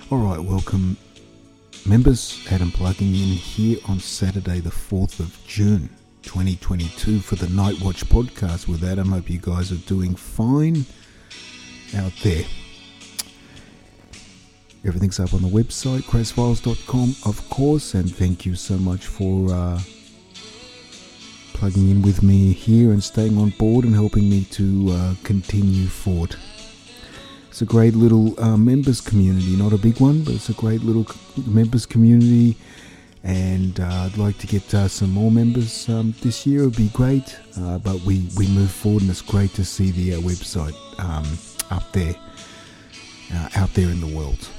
Alright, welcome members. Adam plugging in here on Saturday the 4th of June 2022 for the Night Watch podcast with Adam. Hope you guys are doing fine out there. Everything's up on the website, crashfiles.com, of course, and thank you so much for plugging in with me here and staying on board and helping me to continue forward. It's a great little members community, not a big one, but it's a great little members community, and I'd like to get some more members this year. It would be great, but we move forward, and it's great to see the website out there in the world.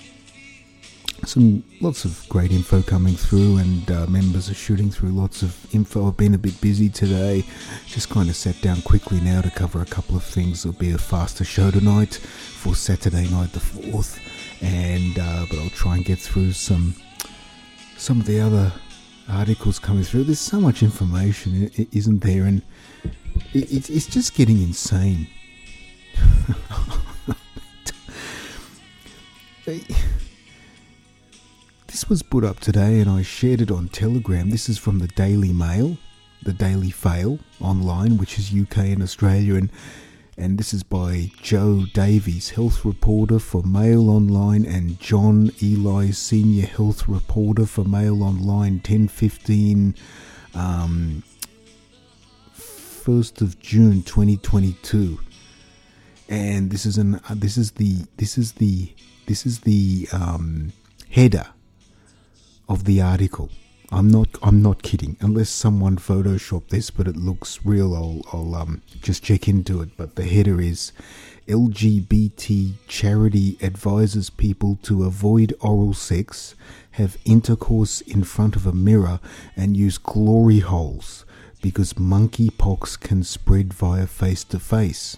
Lots of great info coming through, and members are shooting through lots of info. I've been a bit busy today, just kind of sat down quickly now to cover a couple of things. It'll be a faster show tonight for Saturday night the 4th, and but I'll try and get through some of the other articles coming through. There's so much information, isn't there? And it's just getting insane. This was put up today and I shared it on Telegram. This is from the Daily Mail, the Daily Fail online, which is UK and Australia, and this is by Joe Davies, health reporter for Mail Online, and John Eli, senior health reporter for Mail Online, 10/15, 1st of June 2022. And this is the header of the article. I'm not kidding. Unless someone photoshopped this, but it looks real. I'll just check into it. But the header is: LGBT charity advises people to avoid oral sex, have intercourse in front of a mirror, and use glory holes because monkeypox can spread via face-to-face.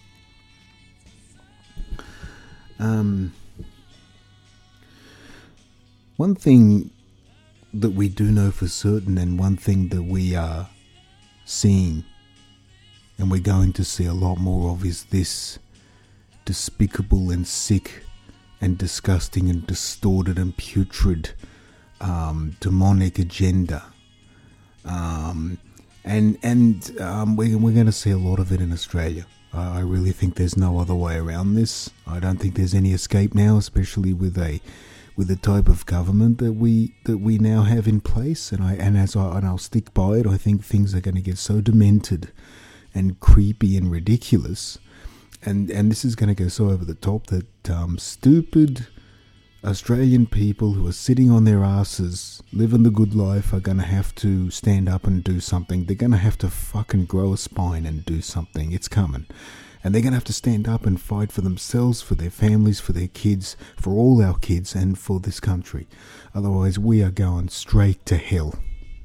One thing that we do know for certain, and one thing that we are seeing, and we're going to see a lot more of, is this despicable and sick and disgusting and distorted and putrid demonic agenda. And we're going to see a lot of it in Australia. I really think there's no other way around this. I don't think there's any escape now, especially with the type of government that we now have in place, and I'll stick by it. I think things are going to get so demented and creepy and ridiculous, and this is going to go so over the top that stupid Australian people who are sitting on their asses, living the good life, are going to have to stand up and do something. They're going to have to fucking grow a spine and do something. It's coming. And they're going to have to stand up and fight for themselves, for their families, for their kids, for all our kids, and for this country. Otherwise, we are going straight to hell.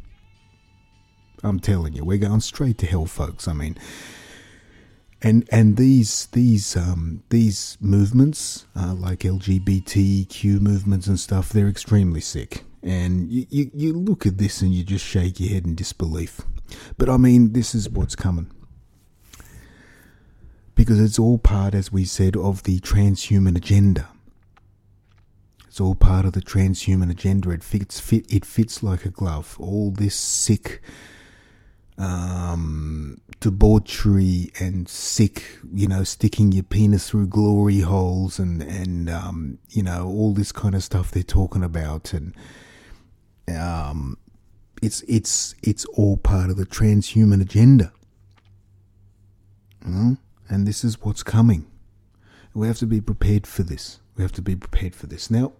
I'm telling you, we're going straight to hell, folks. I mean, and these movements, like LGBTQ movements and stuff, they're extremely sick. And you look at this and you just shake your head in disbelief. But I mean, this is what's coming. Because it's all part, as we said, of the transhuman agenda. It's all part of the transhuman agenda. It fits like a glove. All this sick debauchery and sick, sticking your penis through glory holes and all this kind of stuff they're talking about, and it's all part of the transhuman agenda. And this is what's coming. We have to be prepared for this. Now,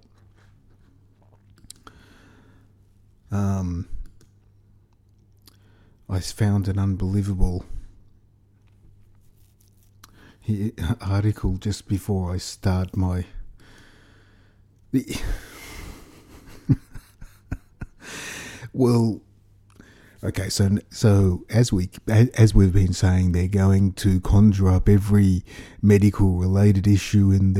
I found an unbelievable article just before I start well, okay, so as we've been saying, they're going to conjure up every medical related issue in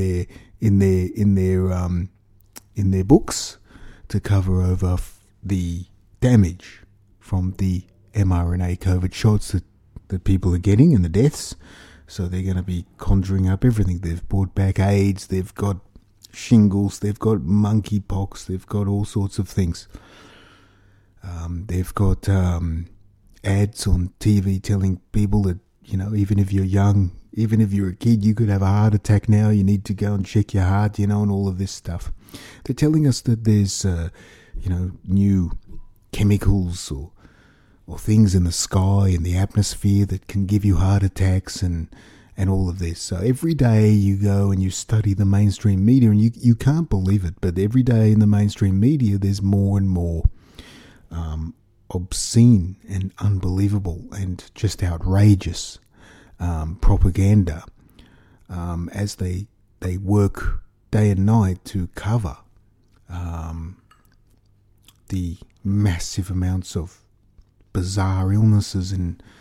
their books to cover over the damage from the mRNA COVID shots that people are getting and the deaths. So they're going to be conjuring up everything. They've brought back AIDS. They've got shingles, they've got monkeypox, they've got all sorts of things. They've got ads on TV telling people that, even if you're young, even if you're a kid, you could have a heart attack now, you need to go and check your heart, and all of this stuff. They're telling us that there's, new chemicals or things in the sky, in the atmosphere that can give you heart attacks and all of this. So every day you go and you study the mainstream media, and you can't believe it, but every day in the mainstream media there's more and more obscene and unbelievable and just outrageous propaganda as they work day and night to cover the massive amounts of bizarre illnesses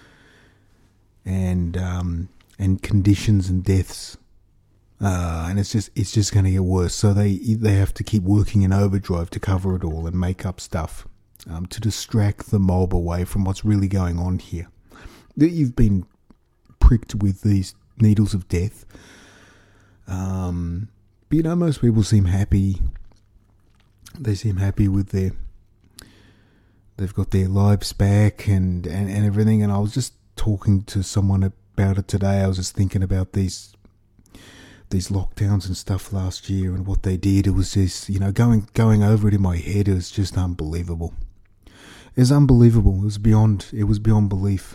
and conditions and deaths, and it's just going to get worse. So they have to keep working in overdrive to cover it all and make up stuff to distract the mob away from what's really going on here. That you've been pricked with these needles of death, but most people seem happy. They seem happy with they've got their lives back and everything. And I was just talking to someone about it today. I was just thinking about these lockdowns and stuff last year and what they did. It was just, going over it in my head. It was just unbelievable. It was unbelievable. It was beyond belief.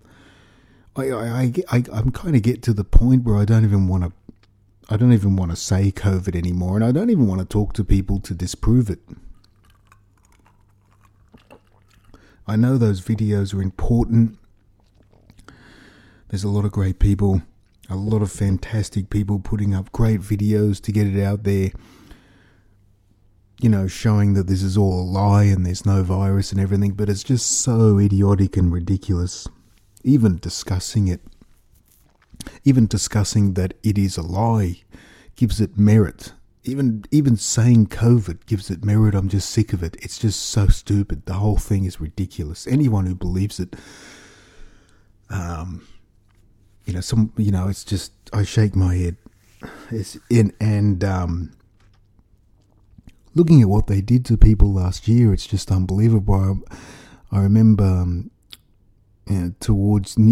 I'm kind of get to the point where I don't even want to say COVID anymore, and I don't even want to talk to people to disprove it. I know those videos are important. There's a lot of great people, a lot of fantastic people putting up great videos to get it out there, showing that this is all a lie and there's no virus and everything, but it's just so idiotic and ridiculous. Even discussing that it is a lie gives it merit. Even saying COVID gives it merit. I'm just sick of it. It's just so stupid. The whole thing is ridiculous. Anyone who believes it, it's just, I shake my head. Looking at what they did to people last year, it's just unbelievable. I remember towards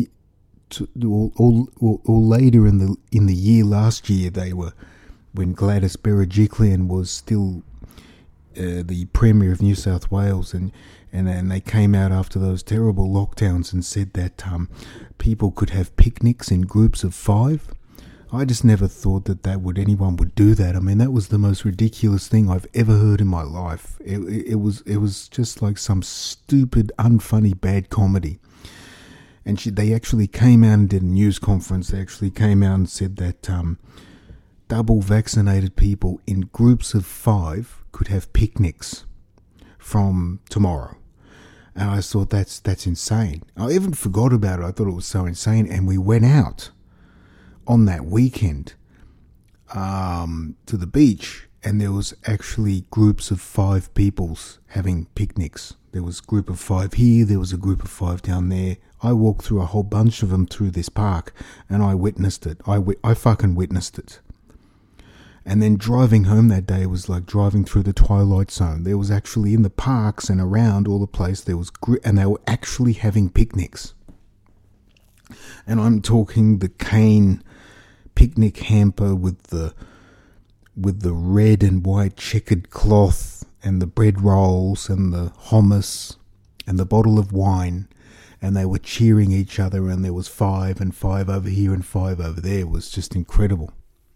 later in the year last year, when Gladys Berejiklian was still the Premier of New South Wales, and then they came out after those terrible lockdowns and said that people could have picnics in groups of 5. I just never thought that anyone would do that. I mean, that was the most ridiculous thing I've ever heard in my life. It was just like some stupid, unfunny, bad comedy. And they actually came out and did a news conference. They actually came out and said that double vaccinated people in groups of 5 could have picnics from tomorrow. And I thought that's insane. I even forgot about it. I thought it was so insane. And we went out on that weekend to the beach, and there was actually groups of 5 peoples having picnics. There was a group of 5 here, there was a group of 5 down there. I walked through a whole bunch of them through this park, and I witnessed it. I fucking witnessed it. And then driving home that day was like driving through the Twilight Zone. There was actually in the parks and around all the place, and they were actually having picnics. And I'm talking the cane picnic hamper with the red and white checkered cloth and the bread rolls and the hummus and the bottle of wine, and they were cheering each other, and there was 5 and 5 over here and 5 over there. It was just incredible.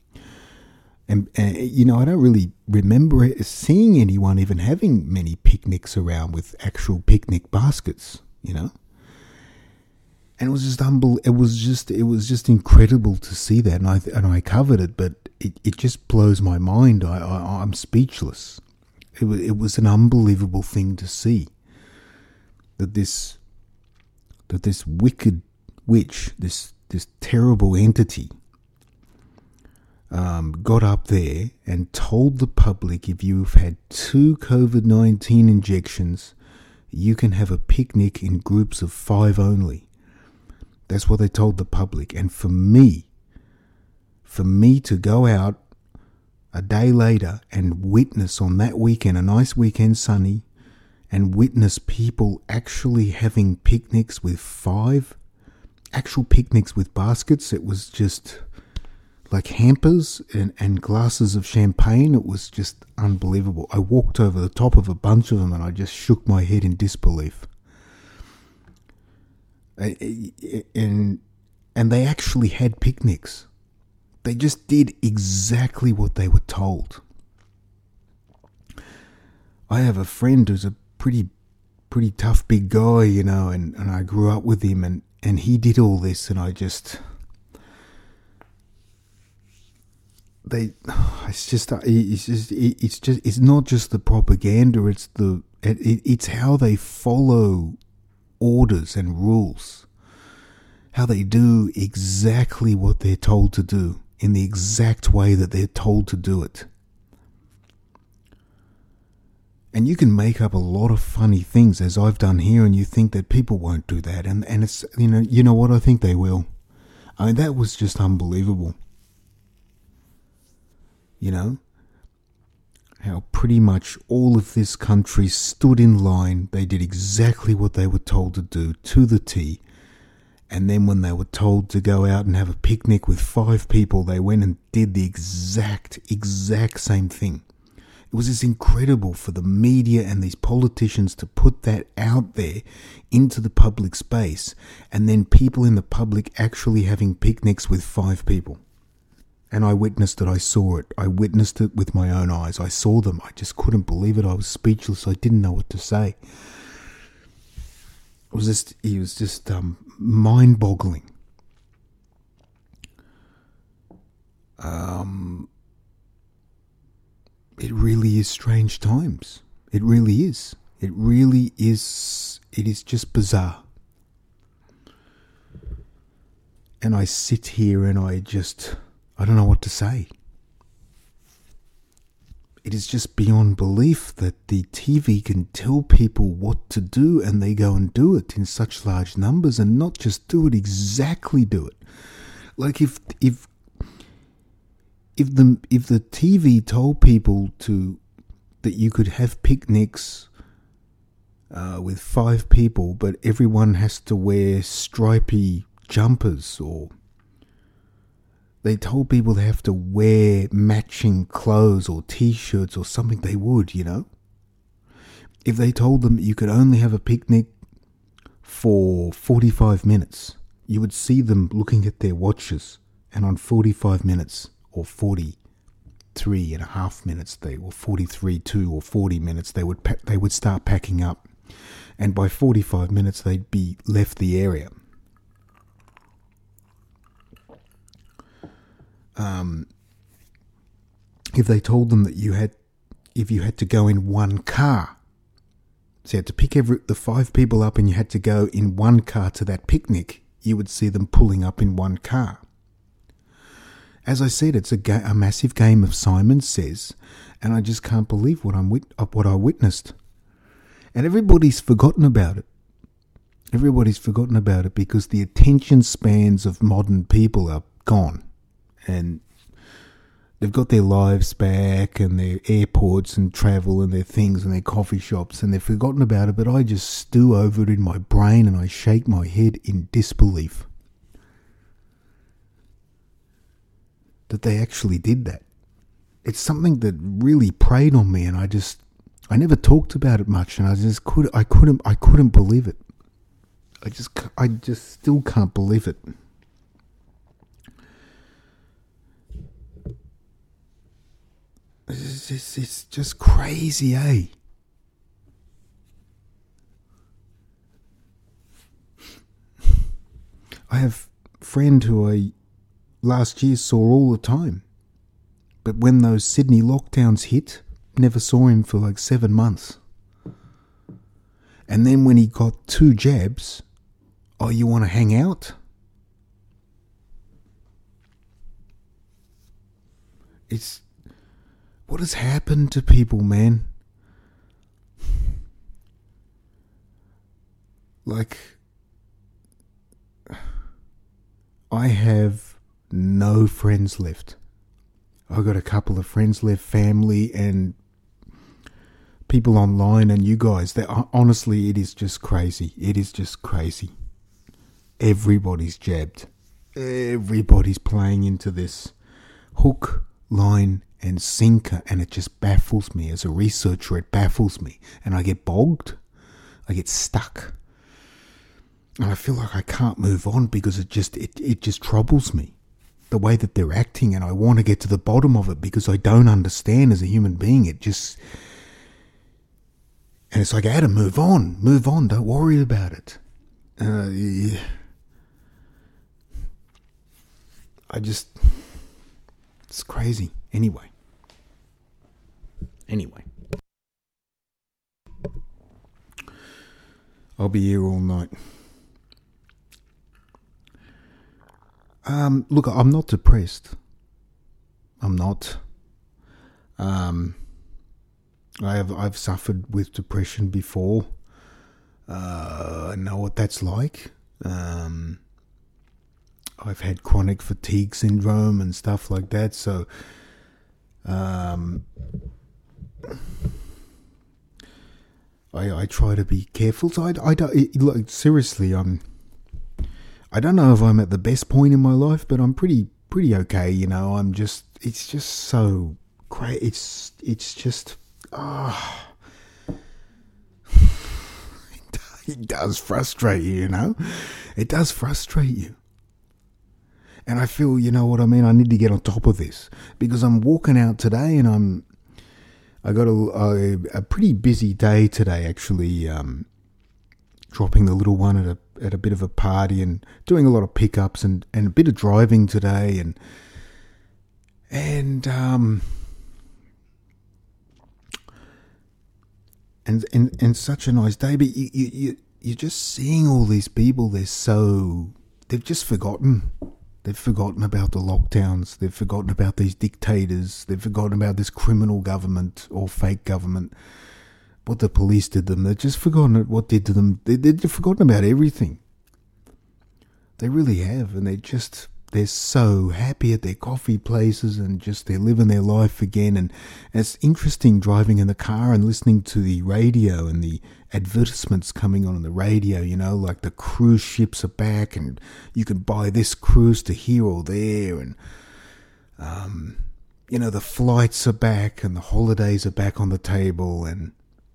And I don't really remember seeing anyone even having many picnics around with actual picnic baskets, And it was just it was just incredible to see that, and I covered it, but it just blows my mind. I'm speechless. It was an unbelievable thing to see that this wicked witch, this terrible entity, got up there and told the public, if you've had 2 COVID-19 injections, you can have a picnic in groups of 5 only. That's what they told the public. And for me to go out a day later and witness on that weekend, a nice weekend, sunny, and witness people actually having picnics with 5 actual picnics with baskets. It was just like hampers and glasses of champagne. It was just unbelievable. I walked over the top of a bunch of them and I just shook my head in disbelief. And they actually had picnics. They just did exactly what they were told. I have a friend who's a pretty tough big guy, you know, and I grew up with him, and he did all this, and it's not just the propaganda, it's how they follow orders and rules, how they do exactly what they're told to do in the exact way that they're told to do it. And you can make up a lot of funny things, as I've done here, and you think that people won't do that, and it's, you know what, I think they will. I mean, that was just unbelievable. You know, how pretty much all of this country stood in line. They did exactly what they were told to do, to the T. And then when they were told to go out and have a picnic with 5 people, they went and did the exact same thing. It was just incredible for the media and these politicians to put that out there into the public space, and then people in the public actually having picnics with 5 people. And I witnessed it, I saw it. I witnessed it with my own eyes. I saw them. I just couldn't believe it. I was speechless. I didn't know what to say. It was just mind-boggling. It really is strange times. It really is. It really is. It is just bizarre. And I sit here and I don't know what to say. It is just beyond belief that the TV can tell people what to do and they go and do it in such large numbers, and not just do it, exactly do it. Like if the TV told people that you could have picnics with 5 people, but everyone has to wear stripy jumpers, or they told people they have to wear matching clothes or t-shirts or something, they would, you know. If they told them that you could only have a picnic for 45 minutes, you would see them looking at their watches, and on 45 minutes or 43 and a half minutes, or 43, 2 or 40 minutes, they would start packing up. And by 45 minutes, they'd be left the area. If they told them that if you had to go in one car, so you had to pick the 5 people up and you had to go in one car to that picnic, you would see them pulling up in one car. As I said, it's a massive game of Simon Says, and I just can't believe what I witnessed. And everybody's forgotten about it. Everybody's forgotten about it because the attention spans of modern people are gone. And they've got their lives back and their airports and travel and their things and their coffee shops, and they've forgotten about it. But I just stew over it in my brain and I shake my head in disbelief that they actually did that. It's something that really preyed on me, and I never talked about it much, and I couldn't believe it. I just still can't believe it. It's just crazy, eh? I have a friend who I last year saw all the time, but when those Sydney lockdowns hit, never saw him for like 7 months. And then when he got 2 jabs, oh, you want to hang out? What has happened to people, man? Like, I have no friends left. I got a couple of friends left, family, and people online, and you guys. Honestly, it is just crazy. It is just crazy. Everybody's jabbed. Everybody's playing into this hook, line, and sinker, and it just baffles me. As a researcher, it baffles me, and I get bogged. I get stuck, and I feel like I can't move on because it just troubles me, the way that they're acting, and I want to get to the bottom of it because I don't understand as a human being. And it's like I had to move on, don't worry about it. Yeah. It's crazy. Anyway. I'll be here all night. Look, I'm not depressed. I'm not. I've suffered with depression before. I know what that's like. I've had chronic fatigue syndrome and stuff like that. So, I try to be careful. So I don't seriously. I don't know if I'm at the best point in my life, but I'm pretty okay. You know, it's just so great. It's just. It does frustrate you, you know? It does frustrate you. And I feel, you know what I mean? I need to get on top of this. Because I'm walking out today and I got a pretty busy day today, actually. Dropping the little one at a bit of a party and doing a lot of pickups and a bit of driving today and such a nice day, but you're just seeing all these people. They've just forgotten. They've forgotten about the lockdowns. They've forgotten about these dictators. They've forgotten about this criminal government or fake government. What the police did to them. They've just forgotten what did to them. They've forgotten about everything. They really have, and they're so happy at their coffee places and just they're living their life again. And it's interesting driving in the car and listening to the radio and the advertisements coming on the radio, you know, like the cruise ships are back and you can buy this cruise to here or there. And, you know, the flights are back and the holidays are back on the table. And,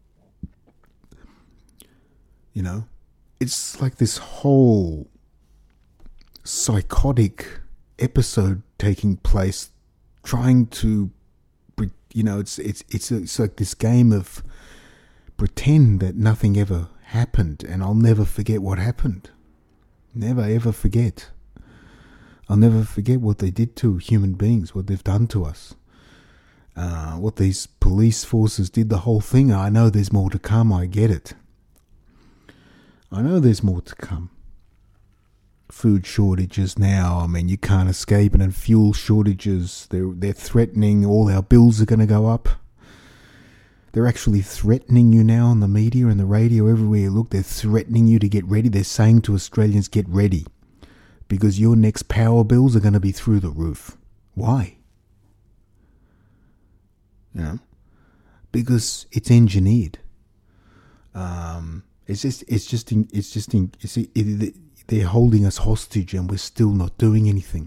you know, it's like this whole psychotic episode taking place, trying to, you know, it's like this game of pretend that nothing ever happened, and I'll never forget what happened. Never ever forget. I'll never forget what they did to human beings, what they've done to us, what these police forces did, the whole thing. I know there's more to come. I get it. I know there's more to come. Food shortages now, I mean, you can't escape it, and fuel shortages, they're threatening all our bills are going to go up. They're actually threatening you now on the media and the radio, everywhere you look, they're threatening you to get ready. They're saying to Australians, get ready, because your next power bills are going to be through the roof. Why? You know, because it's engineered. They're holding us hostage and we're still not doing anything.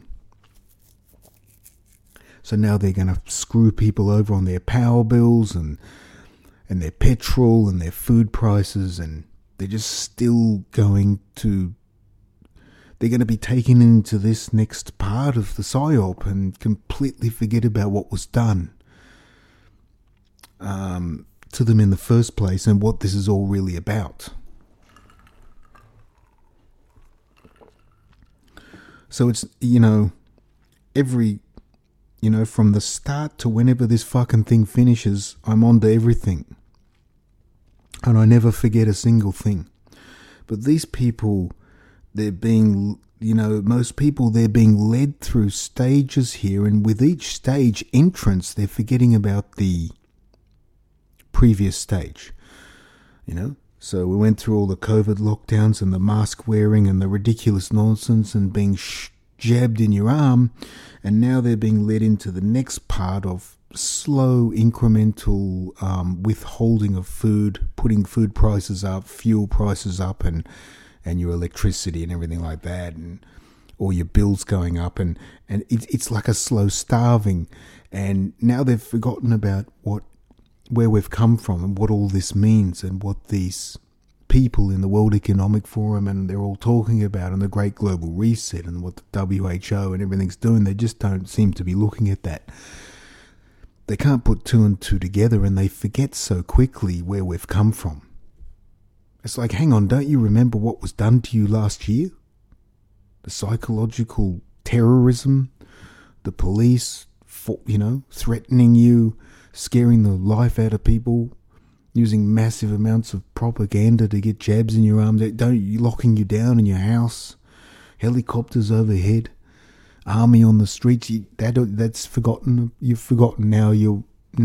So now they're going to screw people over on their power bills and their petrol and their food prices, and they're just still going to... They're going to be taken into this next part of the PSYOP and completely forget about what was done to them in the first place and what this is all really about. So it's, you know, from the start to whenever this fucking thing finishes, I'm on to everything. And I never forget a single thing. But these people, they're being, you know, most people, they're being led through stages here. And with each stage entrance, they're forgetting about the previous stage, you know. So we went through all the COVID lockdowns and the mask wearing and the ridiculous nonsense and being jabbed in your arm, and now they're being led into the next part of slow incremental withholding of food, putting food prices up, fuel prices up, and your electricity and everything like that, and or your bills going up, and it's like a slow starving. And now they've forgotten about where we've come from and what all this means and what these people in the World Economic Forum and they're all talking about, and the Great Global Reset and what the WHO and everything's doing. They just don't seem to be looking at that. They can't put two and two together, and they forget so quickly where we've come from. It's like, hang on, don't you remember what was done to you last year? The psychological terrorism, the police, threatening you, scaring the life out of people, using massive amounts of propaganda to get jabs in your arm, locking you down in your house, helicopters overhead, army on the streets. That's forgotten. You've forgotten now. You're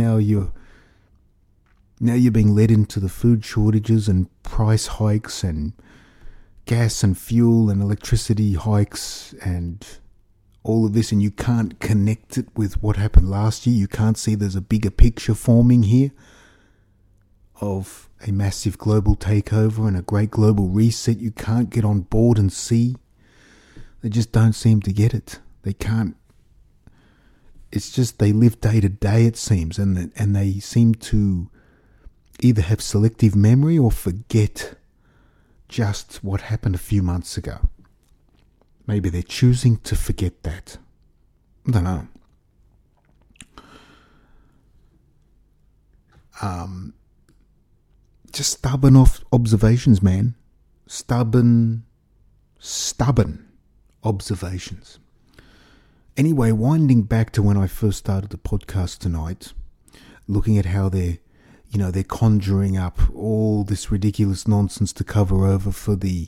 being led into the food shortages and price hikes and gas and fuel and electricity hikes and all of this, and you can't connect it with what happened last year. You can't see there's a bigger picture forming here of a massive global takeover and a great global reset. You can't get on board and see. They just don't seem to get it. They can't. It's just they live day to day, it seems, and they seem to either have selective memory or forget just what happened a few months ago. Maybe they're choosing to forget that. I don't know. Just stubborn observations, man. Stubborn observations. Anyway, winding back to when I first started the podcast tonight, looking at how they're conjuring up all this ridiculous nonsense to cover over for the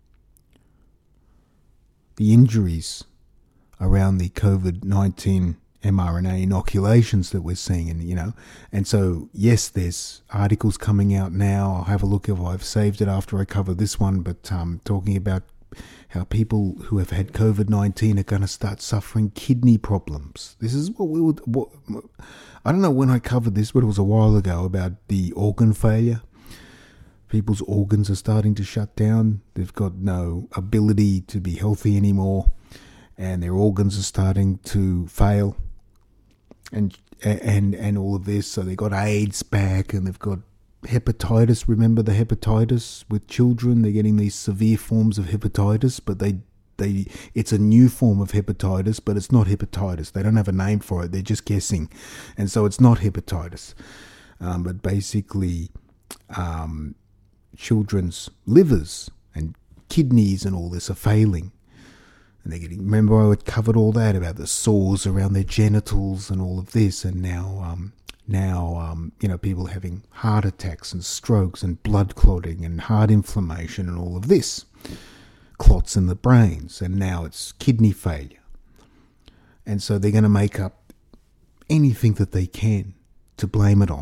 injuries around the COVID-19 mRNA inoculations that we're seeing, and so yes, there's articles coming out now. I'll have a look if I've saved it after I cover this one, but talking about how people who have had COVID-19 are going to start suffering kidney problems. This is what I don't know when I covered this, but it was a while ago, about the organ failure. People's organs are starting to shut down. They've got no ability to be healthy anymore, and their organs are starting to fail, and all of this. So they got AIDS back, and they've got hepatitis. Remember the hepatitis with children? They're getting these severe forms of hepatitis, but it's a new form of hepatitis, but it's not hepatitis. They don't have a name for it. They're just guessing, and so it's not hepatitis. But basically, children's livers and kidneys and all this are failing, and they're getting. Remember, I had covered all that about the sores around their genitals and all of this, and now people having heart attacks and strokes and blood clotting and heart inflammation and all of this, clots in the brains, and now it's kidney failure. And so they're going to make up anything that they can to blame it on.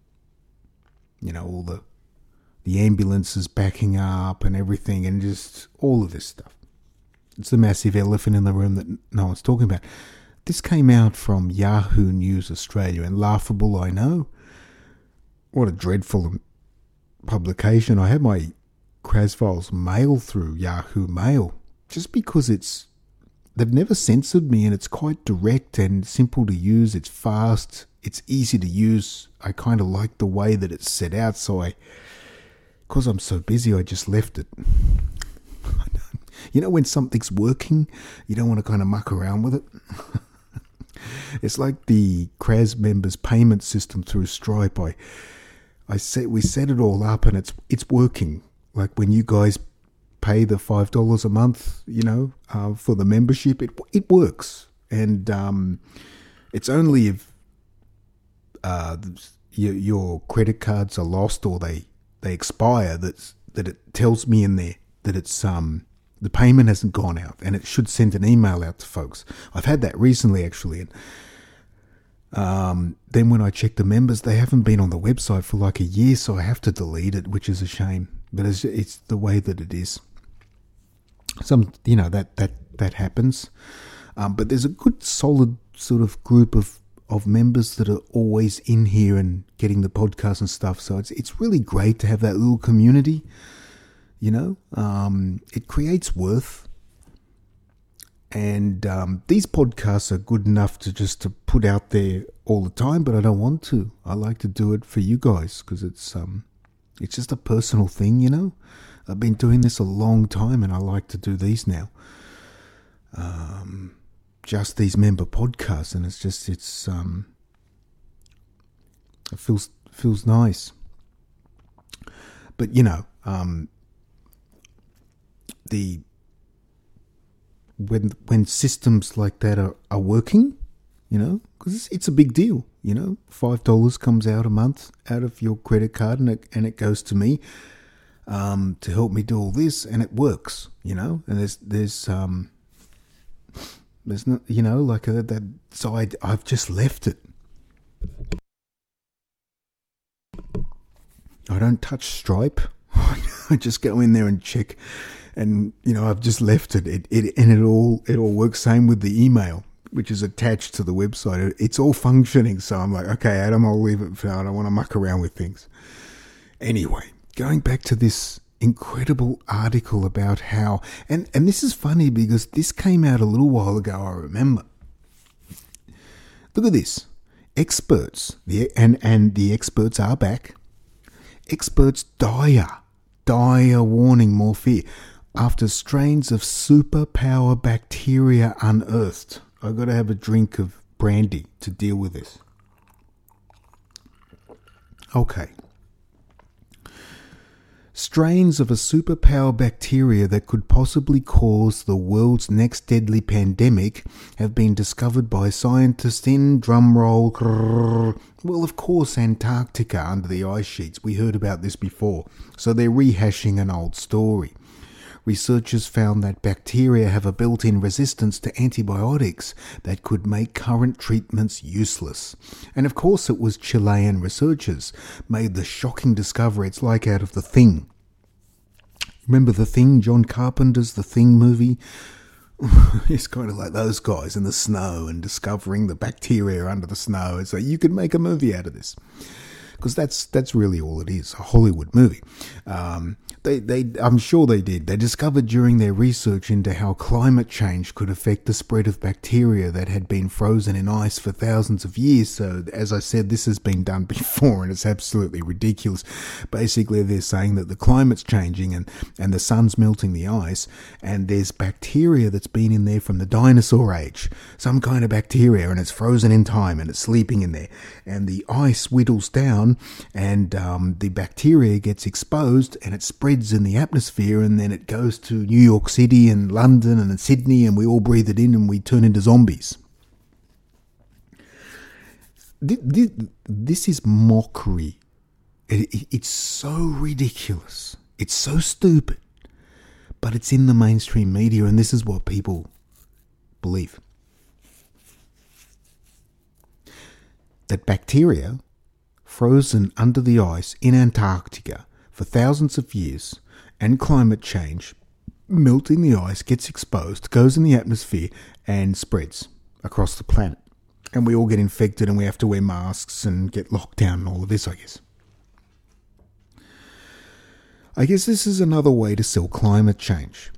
All the ambulances backing up and everything, and just all of this stuff. It's the massive elephant in the room that no one's talking about. This came out from Yahoo News Australia, and laughable, I know. What a dreadful publication. I had my Kraz Files mail through Yahoo Mail, just because they've never censored me, and it's quite direct and simple to use. It's fast, it's easy to use. I kind of like the way that it's set out, so because I'm so busy, I just left it. When something's working, you don't want to kind of muck around with it. It's like the Kraz members payment system through Stripe. We set it all up, and it's working. Like when you guys pay the $5 a month, for the membership, it works. And it's only if your credit cards are lost or they expire that it tells me in there that it's the payment hasn't gone out, and it should send an email out to folks. I've had that recently, actually. And then when I check the members, they haven't been on the website for like a year, so I have to delete it, which is a shame. But it's the way that it is. That that happens. But there's a good, solid sort of group of members that are always in here and getting the podcast and stuff. So it's really great to have that little community. You know, it creates worth. And these podcasts are good enough to put out there all the time, but I don't want to. I like to do it for you guys because it's just a personal thing, you know. I've been doing this a long time, and I like to do these now. Just these member podcasts, and it feels nice. But you know, when systems like that are working, you know, because it's a big deal, you know, $5 comes out a month out of your credit card, and it goes to me to help me do all this, and it works, you know. And there's not, you know, like that. So I've just left it. I don't touch Stripe. I just go in there and check. And, you know, I've just left it. It all works. Same with the email, which is attached to the website. It's all functioning. So I'm like, okay, Adam, I'll leave it for now. I don't want to muck around with things. Anyway, going back to this incredible article about how, and this is funny because this came out a little while ago, I remember. Look at this. Experts, and the experts are back. Experts dire warning, more fear. After strains of superpower bacteria unearthed. I've got to have a drink of brandy to deal with this. Okay. Strains of a superpower bacteria that could possibly cause the world's next deadly pandemic have been discovered by scientists in, drumroll, well, of course, Antarctica under the ice sheets. We heard about this before, so they're rehashing an old story. Researchers found that bacteria have a built-in resistance to antibiotics that could make current treatments useless. And of course it was Chilean researchers made the shocking discovery. It's like out of The Thing. Remember The Thing, John Carpenter's The Thing movie? It's kind of like those guys in the snow and discovering the bacteria under the snow. It's like you could make a movie out of this. Because that's really all it is, a Hollywood movie. I'm sure they did. They discovered during their research into how climate change could affect the spread of bacteria that had been frozen in ice for thousands of years. So, as I said, this has been done before, and it's absolutely ridiculous. Basically, they're saying that the climate's changing and the sun's melting the ice, and there's bacteria that's been in there from the dinosaur age. Some kind of bacteria, and it's frozen in time, and it's sleeping in there. And the ice whittles down, and the bacteria gets exposed, and it spreads in the atmosphere, and then it goes to New York City and London and Sydney, and we all breathe it in and we turn into zombies. This is mockery. It's so ridiculous. It's so stupid. But it's in the mainstream media, and this is what people believe. That bacteria frozen under the ice in Antarctica for thousands of years, and climate change, melting the ice, gets exposed, goes in the atmosphere, and spreads across the planet. And we all get infected, and we have to wear masks and get locked down and all of this, I guess. I guess this is another way to sell climate change.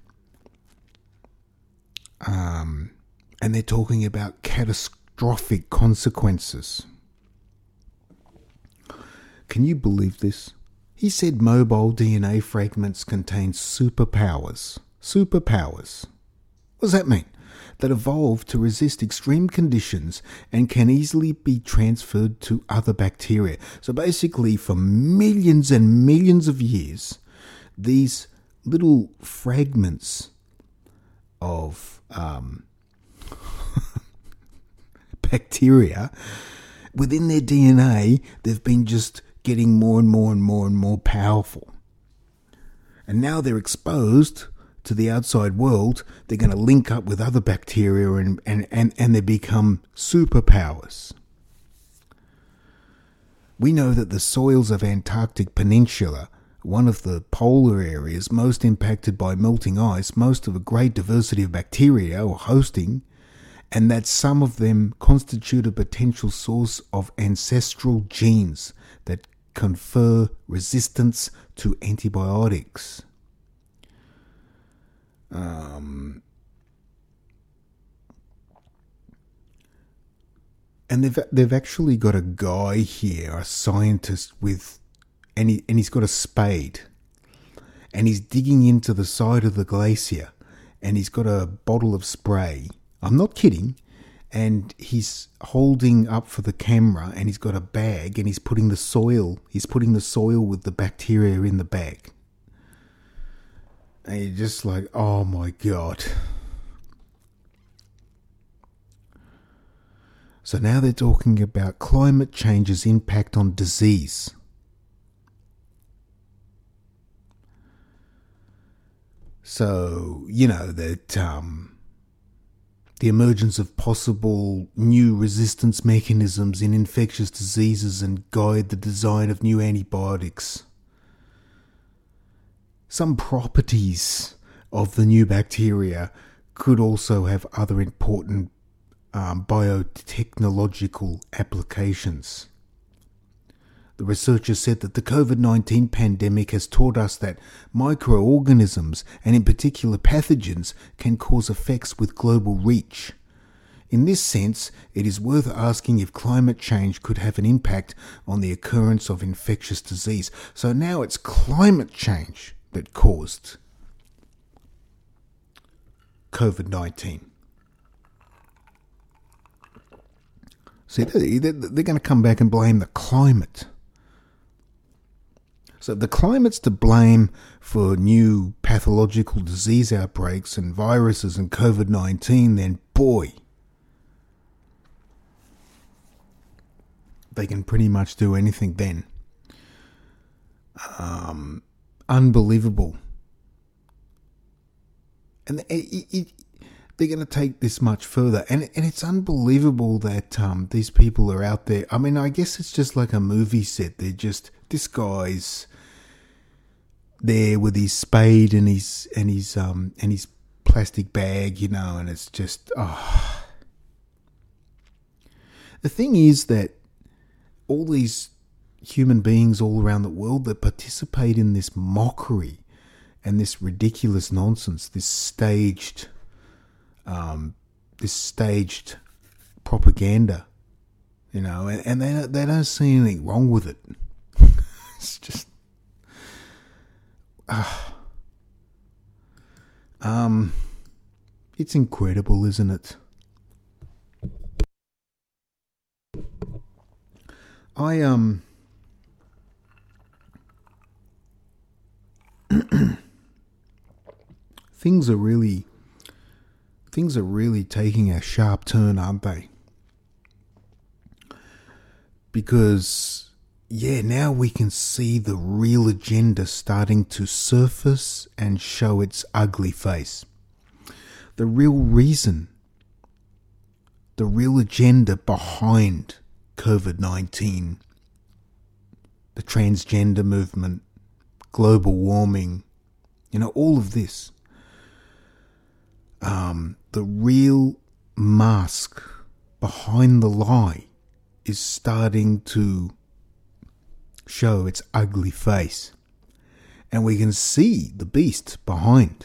And they're talking about catastrophic consequences. Can you believe this? He said mobile DNA fragments contain superpowers. Superpowers. What does that mean? That evolved to resist extreme conditions and can easily be transferred to other bacteria. So basically, for millions and millions of years, these little fragments of bacteria, within their DNA, they've been just getting more and more and more and more powerful. And now they're exposed to the outside world. They're going to link up with other bacteria and they become superpowers. We know that the soils of Antarctic Peninsula one of the polar areas most impacted by melting ice, most of a great diversity of bacteria or hosting, and that some of them constitute a potential source of ancestral genes that confer resistance to antibiotics. And they've actually got a guy here, a scientist and he's got a spade, and he's digging into the side of the glacier, and he's got a bottle of spray. I'm not kidding. And he's holding up for the camera, and he's got a bag, and he's putting the soil with the bacteria in the bag. And you're just like, oh my God. So now they're talking about climate change's impact on disease. So, that the emergence of possible new resistance mechanisms in infectious diseases and guide the design of new antibiotics. Some properties of the new bacteria could also have other important biotechnological applications. The researchers said that the COVID-19 pandemic has taught us that microorganisms, and in particular pathogens, can cause effects with global reach. In this sense, it is worth asking if climate change could have an impact on the occurrence of infectious disease. So now it's climate change that caused COVID-19. See, they're going to come back and blame the climate. So if the climate's to blame for new pathological disease outbreaks and viruses and COVID-19, then boy, they can pretty much do anything then. Unbelievable. And they're going to take this much further. And it's unbelievable that these people are out there. I mean, I guess it's just like a movie set. They're just, this guy's there with his spade and his plastic bag, and it's just, The thing is that all these human beings all around the world that participate in this mockery and this ridiculous nonsense, this staged propaganda, and they don't see anything wrong with it. It's just, it's incredible, isn't it? Things are really taking a sharp turn, aren't they? Because, now we can see the real agenda starting to surface and show its ugly face. The real reason, the real agenda behind COVID-19, the transgender movement, global warming, all of this. The real mask behind the lie is starting to show its ugly face. And we can see the beast behind.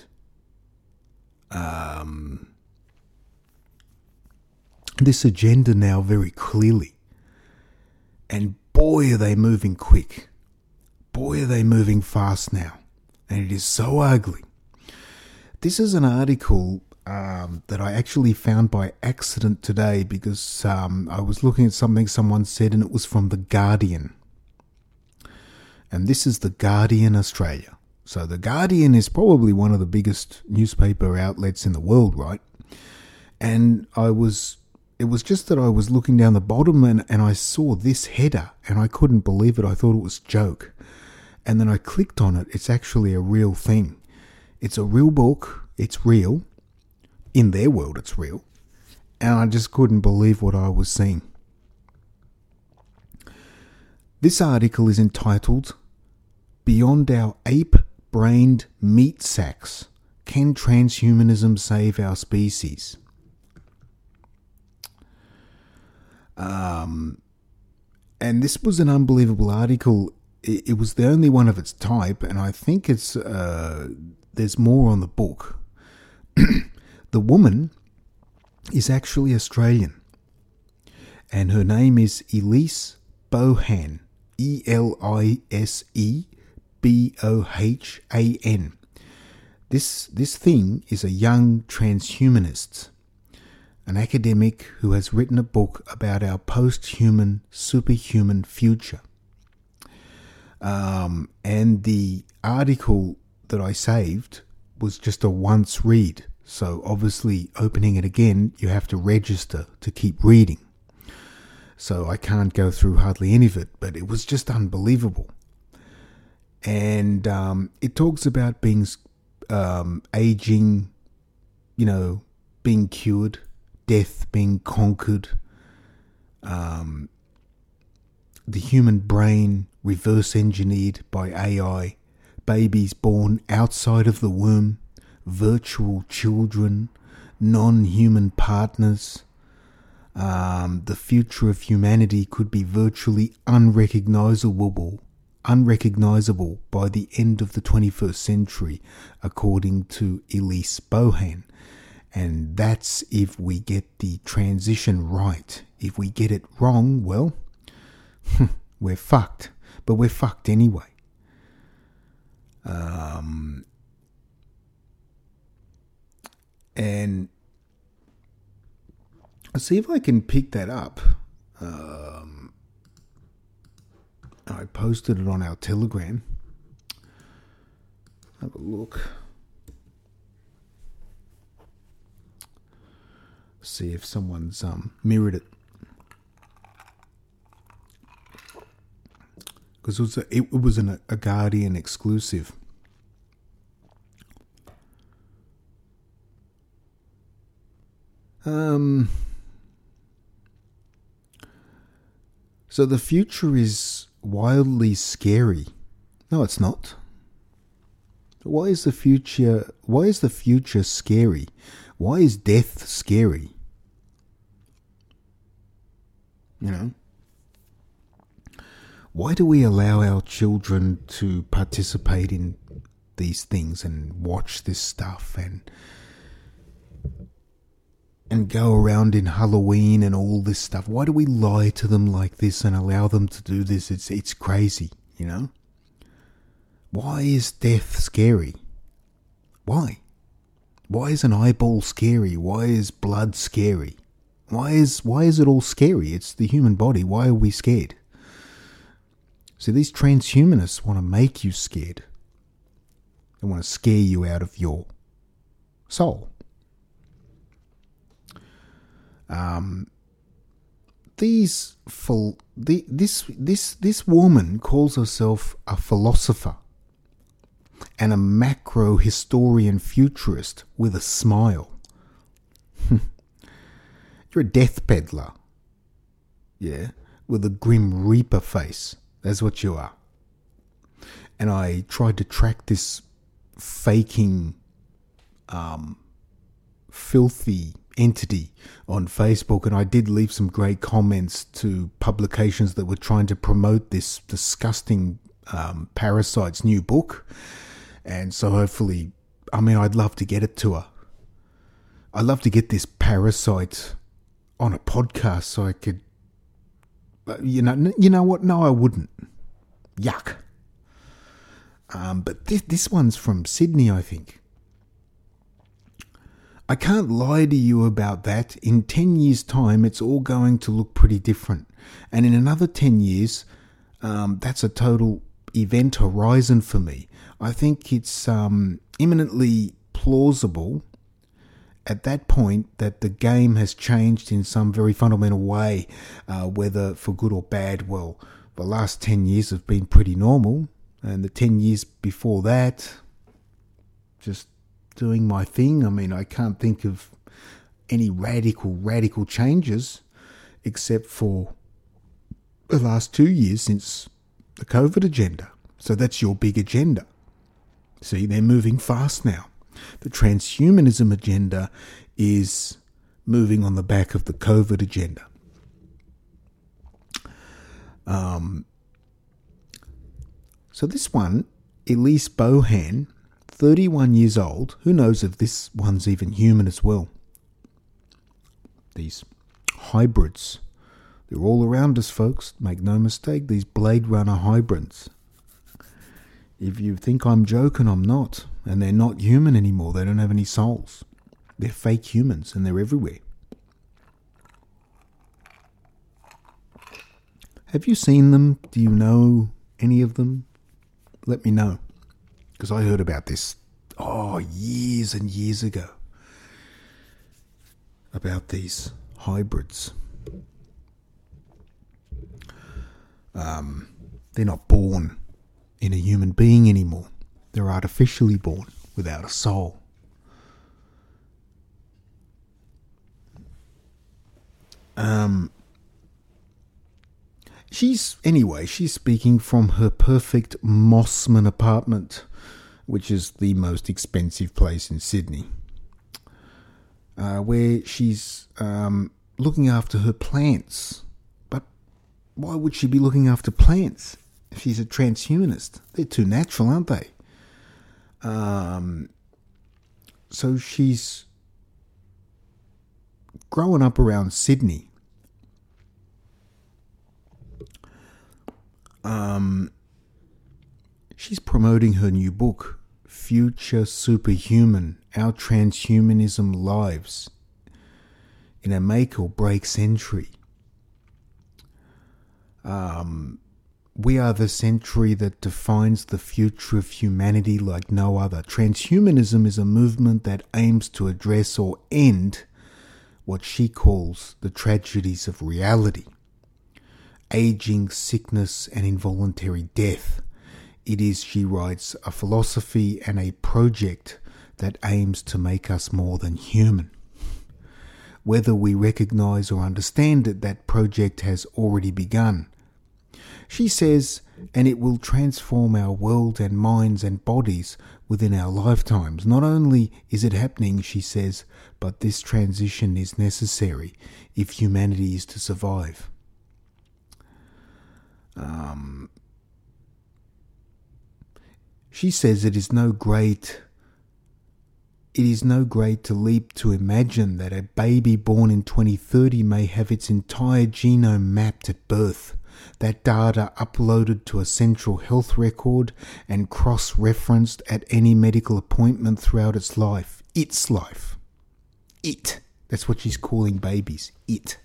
This agenda now very clearly. And boy, are they moving quick. Boy, are they moving fast now. And it is so ugly. This is an article that I actually found by accident today because I was looking at something someone said and it was from The Guardian. And this is The Guardian Australia. So The Guardian is probably one of the biggest newspaper outlets in the world, right? And it was just that I was looking down the bottom and I saw this header and I couldn't believe it. I thought it was a joke. And then I clicked on it. It's actually a real thing. It's a real book. It's real. In their world, it's real. And I just couldn't believe what I was seeing. This article is entitled beyond our ape-brained meat sacks, can transhumanism save our species? And this was an unbelievable article. It was the only one of its type, and I think it's there's more on the book. The woman is actually Australian, and her name is Elise Bohan, EliseBohan. This thing is a young transhumanist, an academic who has written a book about our post-human, superhuman future. And the article that I saved was just a once read. So obviously opening it again, you have to register to keep reading. So I can't go through hardly any of it, but it was just unbelievable. And it talks about being aging, being cured, death being conquered, the human brain reverse engineered by AI, babies born outside of the womb, virtual children, non-human partners. The future of humanity could be virtually unrecognizable by the end of the 21st century, according to Elise Bohan. And that's if we get the transition right. If we get it wrong, well, we're fucked. But we're fucked anyway. And I'll see if I can pick that up. I posted it on our Telegram. Have a look. See if someone's mirrored it. Because it was a Guardian exclusive. So the future is wildly scary. No, it's not. Why is the future scary? Why is death scary? Why do we allow our children to participate in these things and watch this stuff and go around in Halloween and all this stuff? Why do we lie to them like this and allow them to do this? It's crazy, Why is death scary? Why? Why is an eyeball scary? Why is blood scary? Why is it all scary? It's the human body. Why are we scared? See, these transhumanists want to make you scared. They want to scare you out of your soul. This woman calls herself a philosopher and a macro historian futurist with a smile. You're a death peddler. Yeah, with a grim reaper face. That's what you are. And I tried to track this faking, filthy entity on Facebook, and I did leave some great comments to publications that were trying to promote this disgusting parasite's new book. And so hopefully, I'd love to get it to her. I'd love to get this parasite on a podcast so I could, you know what? No, I wouldn't. Yuck. But this one's from Sydney, I think. I can't lie to you about that. In 10 years' time, it's all going to look pretty different. And in another 10 years, that's a total event horizon for me. I think it's imminently plausible at that point that the game has changed in some very fundamental way, whether for good or bad. Well, the last 10 years have been pretty normal, and the 10 years before that, just doing my thing. I can't think of any radical changes except for the last 2 years since the COVID agenda. So that's your big agenda. See, they're moving fast now. The transhumanism agenda is moving on the back of the COVID agenda. So this one, Elise Bohan, 31 years old. Who knows if this one's even human as well? These hybrids, they're all around us, folks. Make no mistake, these Blade Runner hybrids. If you think I'm joking, I'm not. And they're not human anymore. They don't have any souls. They're fake humans, and they're everywhere. Have you seen them? Do you know any of them? Let me know. Because I heard about this, years and years ago. About these hybrids. They're not born in a human being anymore. They're artificially born without a soul. She's speaking from her perfect Mossman apartment, which is the most expensive place in Sydney, where she's looking after her plants. But why would she be looking after plants if she's a transhumanist? They're too natural, aren't they? So she's growing up around Sydney. She's promoting her new book, Future Superhuman, Our Transhumanism Lives in a Make or Break Century. We are the century that defines the future of humanity like no other. Transhumanism is a movement that aims to address or end what she calls the tragedies of reality. Aging, sickness, and involuntary death. It is, she writes, a philosophy and a project that aims to make us more than human. Whether we recognize or understand it, that project has already begun. She says, and it will transform our world and minds and bodies within our lifetimes. Not only is it happening, she says, but this transition is necessary if humanity is to survive. She says it is no great to leap to imagine that a baby born in 2030 may have its entire genome mapped at birth, that data uploaded to a central health record and cross-referenced at any medical appointment throughout its life. Its life. It. That's what she's calling babies. It.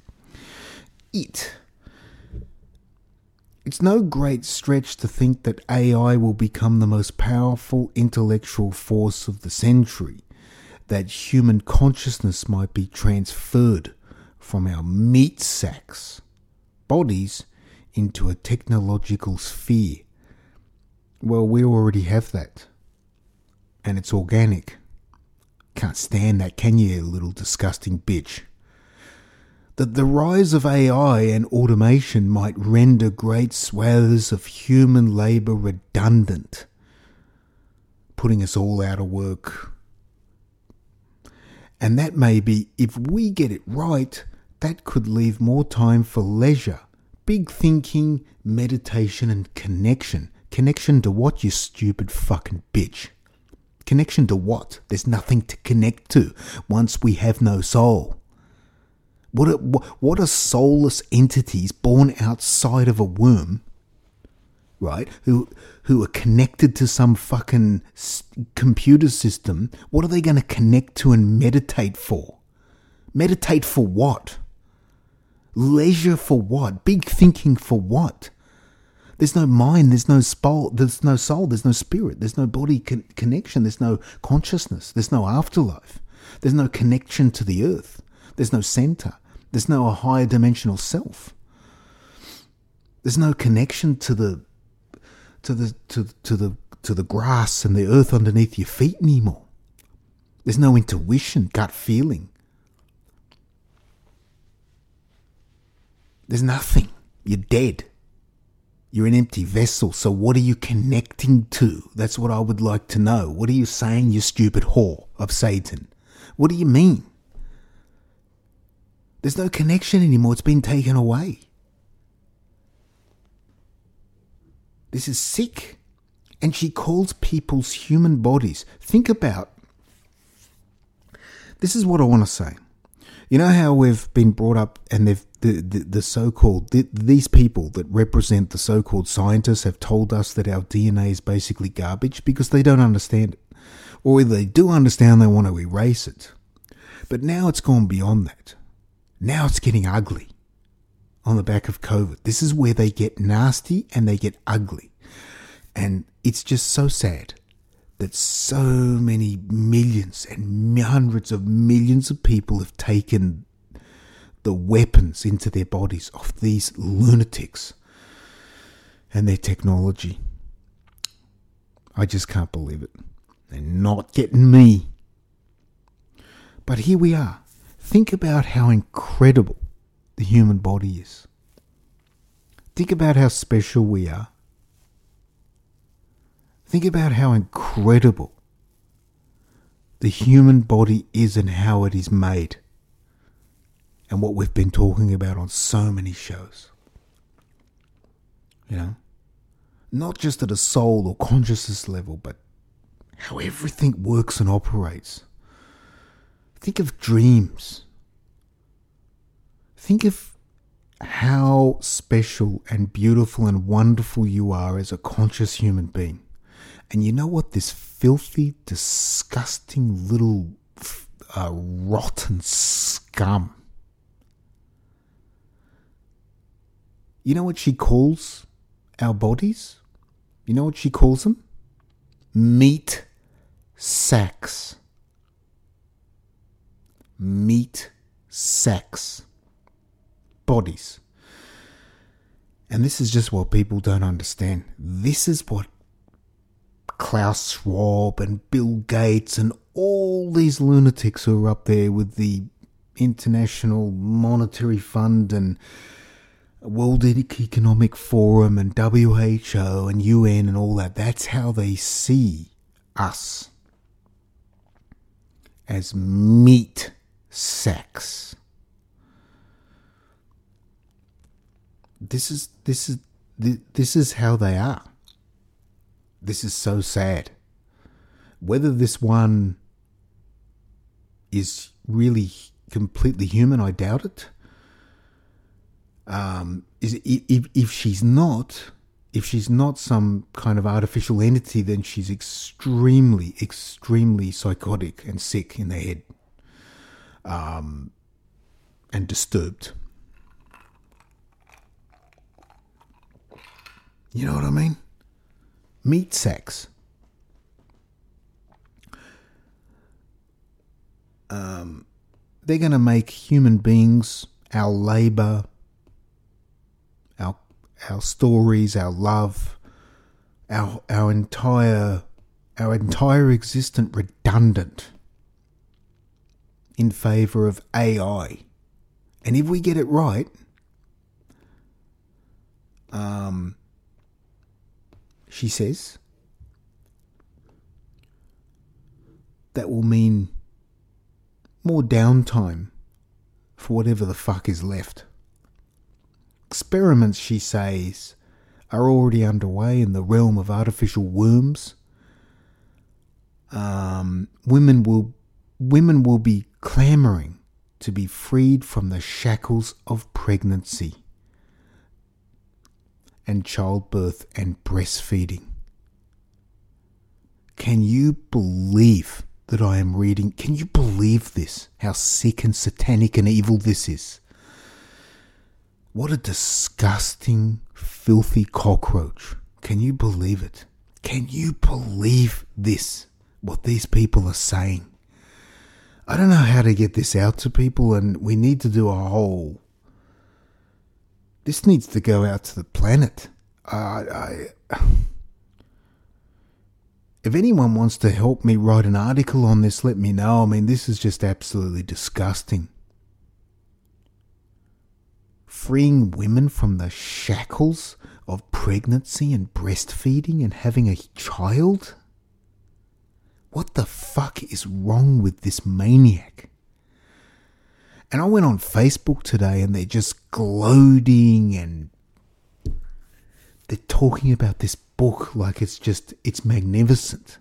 It's no great stretch to think that AI will become the most powerful intellectual force of the century, that human consciousness might be transferred from our meat sacks, bodies, into a technological sphere. Well, we already have that. And it's organic. Can't stand that, can you, little disgusting bitch? That the rise of AI and automation might render great swathes of human labour redundant, putting us all out of work. And that maybe, if we get it right, that could leave more time for leisure, big thinking, meditation and connection. Connection to what, you stupid fucking bitch? Connection to what? There's nothing to connect to once we have no soul. What are soulless entities born outside of a womb, right, who are connected to some fucking computer system? What are they going to connect to and meditate for? Meditate for what? Leisure for what? Big thinking for what? There's no mind, there's no soul, there's no spirit, there's no body connection, there's no consciousness, there's no afterlife, there's no connection to the earth, there's no center. There's no higher dimensional self. There's no connection to the grass and the earth underneath your feet anymore. There's no intuition, gut feeling. There's nothing. You're dead. You're an empty vessel, so what are you connecting to? That's what I would like to know. What are you saying, you stupid whore of Satan? What do you mean? There's no connection anymore. It's been taken away. This is sick. And she calls people's human bodies. Think about, this is what I want to say. You know how we've been brought up and the so-called, these people that represent the so-called scientists have told us that our DNA is basically garbage because they don't understand it. Or they do understand, they want to erase it. But now it's gone beyond that. Now it's getting ugly on the back of COVID. This is where they get nasty and they get ugly. And it's just so sad that so many millions and hundreds of millions of people have taken the weapons into their bodies of these lunatics and their technology. I just can't believe it. They're not getting me. But here we are. Think about how incredible the human body is. Think about how special we are. Think about how incredible the human body is and how it is made. And what we've been talking about on so many shows. You know? Not just at a soul or consciousness level, but how everything works and operates. Think of dreams. Think of how special and beautiful and wonderful you are as a conscious human being. And you know what this filthy, disgusting little rotten scum, you know what she calls our bodies? You know what she calls them? Meat sacks. Meat sacks. Bodies. And this is just what people don't understand. This is what Klaus Schwab and Bill Gates and all these lunatics who are up there with the International Monetary Fund and World Economic Forum and WHO and UN and all that. That's how they see us. As meat sacks. This is how they are. This is so sad. Whether this one is really completely human, I doubt it. If she's not some kind of artificial entity, then she's extremely, extremely psychotic and sick in the head, and disturbed. You know what I mean? Meat sacks. They're going to make human beings, our labour, our stories, our love, our entire existence redundant in favour of AI. And if we get it right, she says, that will mean more downtime for whatever the fuck is left. Experiments, she says, are already underway in the realm of artificial wombs. Women will be clamouring to be freed from the shackles of pregnancy and childbirth and breastfeeding. Can you believe that I am reading? Can you believe this? How sick and satanic and evil this is. What a disgusting, filthy cockroach. Can you believe it? Can you believe this? What these people are saying? I don't know how to get this out to people, and we need to do a whole... This needs to go out to the planet. If anyone wants to help me write an article on this, let me know. I mean, this is just absolutely disgusting. Freeing women from the shackles of pregnancy and breastfeeding and having a child? What the fuck is wrong with this maniac? And I went on Facebook today and they're just gloating and they're talking about this book like it's magnificent.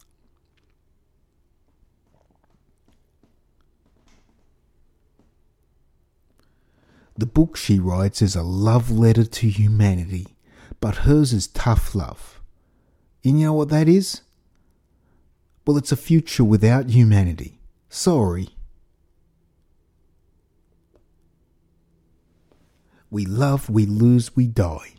The book, she writes, is a love letter to humanity, but hers is tough love. And you know what that is? Well, it's a future without humanity. Sorry. We love, we lose, we die.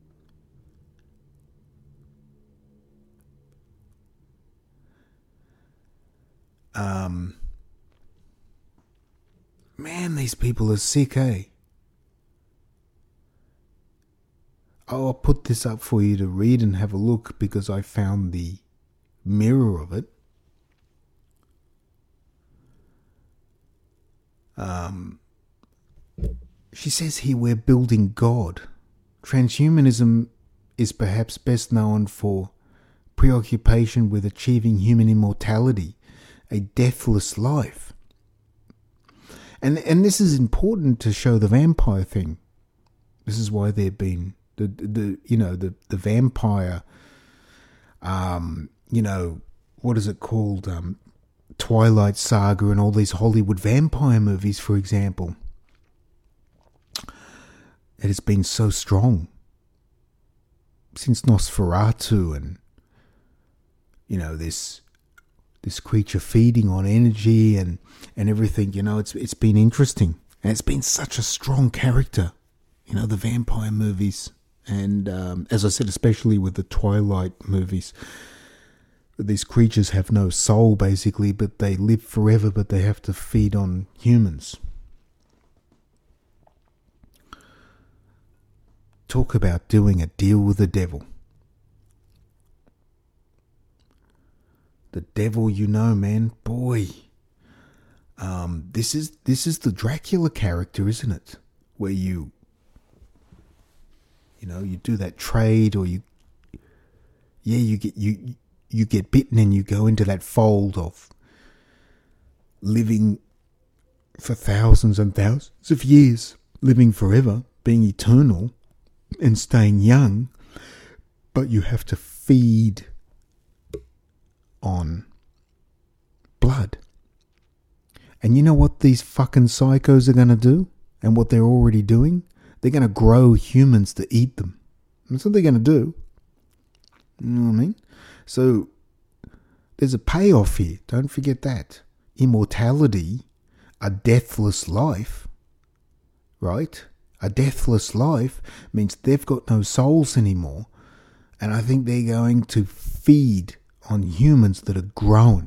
Man, these people are sick, eh? Oh, I'll put this up for you to read and have a look because I found the mirror of it. She says here, we're building God. Transhumanism is perhaps best known for preoccupation with achieving human immortality, a deathless life. And this is important to show the vampire thing. This is why there have been the vampire, what is it called? Twilight Saga and all these Hollywood vampire movies, for example. It has been so strong since Nosferatu and, this creature feeding on energy and everything, it's been interesting. And it's been such a strong character, the vampire movies. And as I said, especially with the Twilight movies, these creatures have no soul, basically, but they live forever, but they have to feed on humans. Talk about doing a deal with the devil. The devil, man, boy. This is the Dracula character, isn't it? Where you do that trade, or you get bitten and you go into that fold of living for thousands and thousands of years, living forever, being eternal and staying young, but you have to feed on blood. And you know what these fucking psychos are going to do? And what they're already doing? They're going to grow humans to eat them. That's what they're going to do. You know what I mean? So there's a payoff here. Don't forget that. Immortality, a deathless life, right? A deathless life means they've got no souls anymore. And I think they're going to feed on humans that are grown.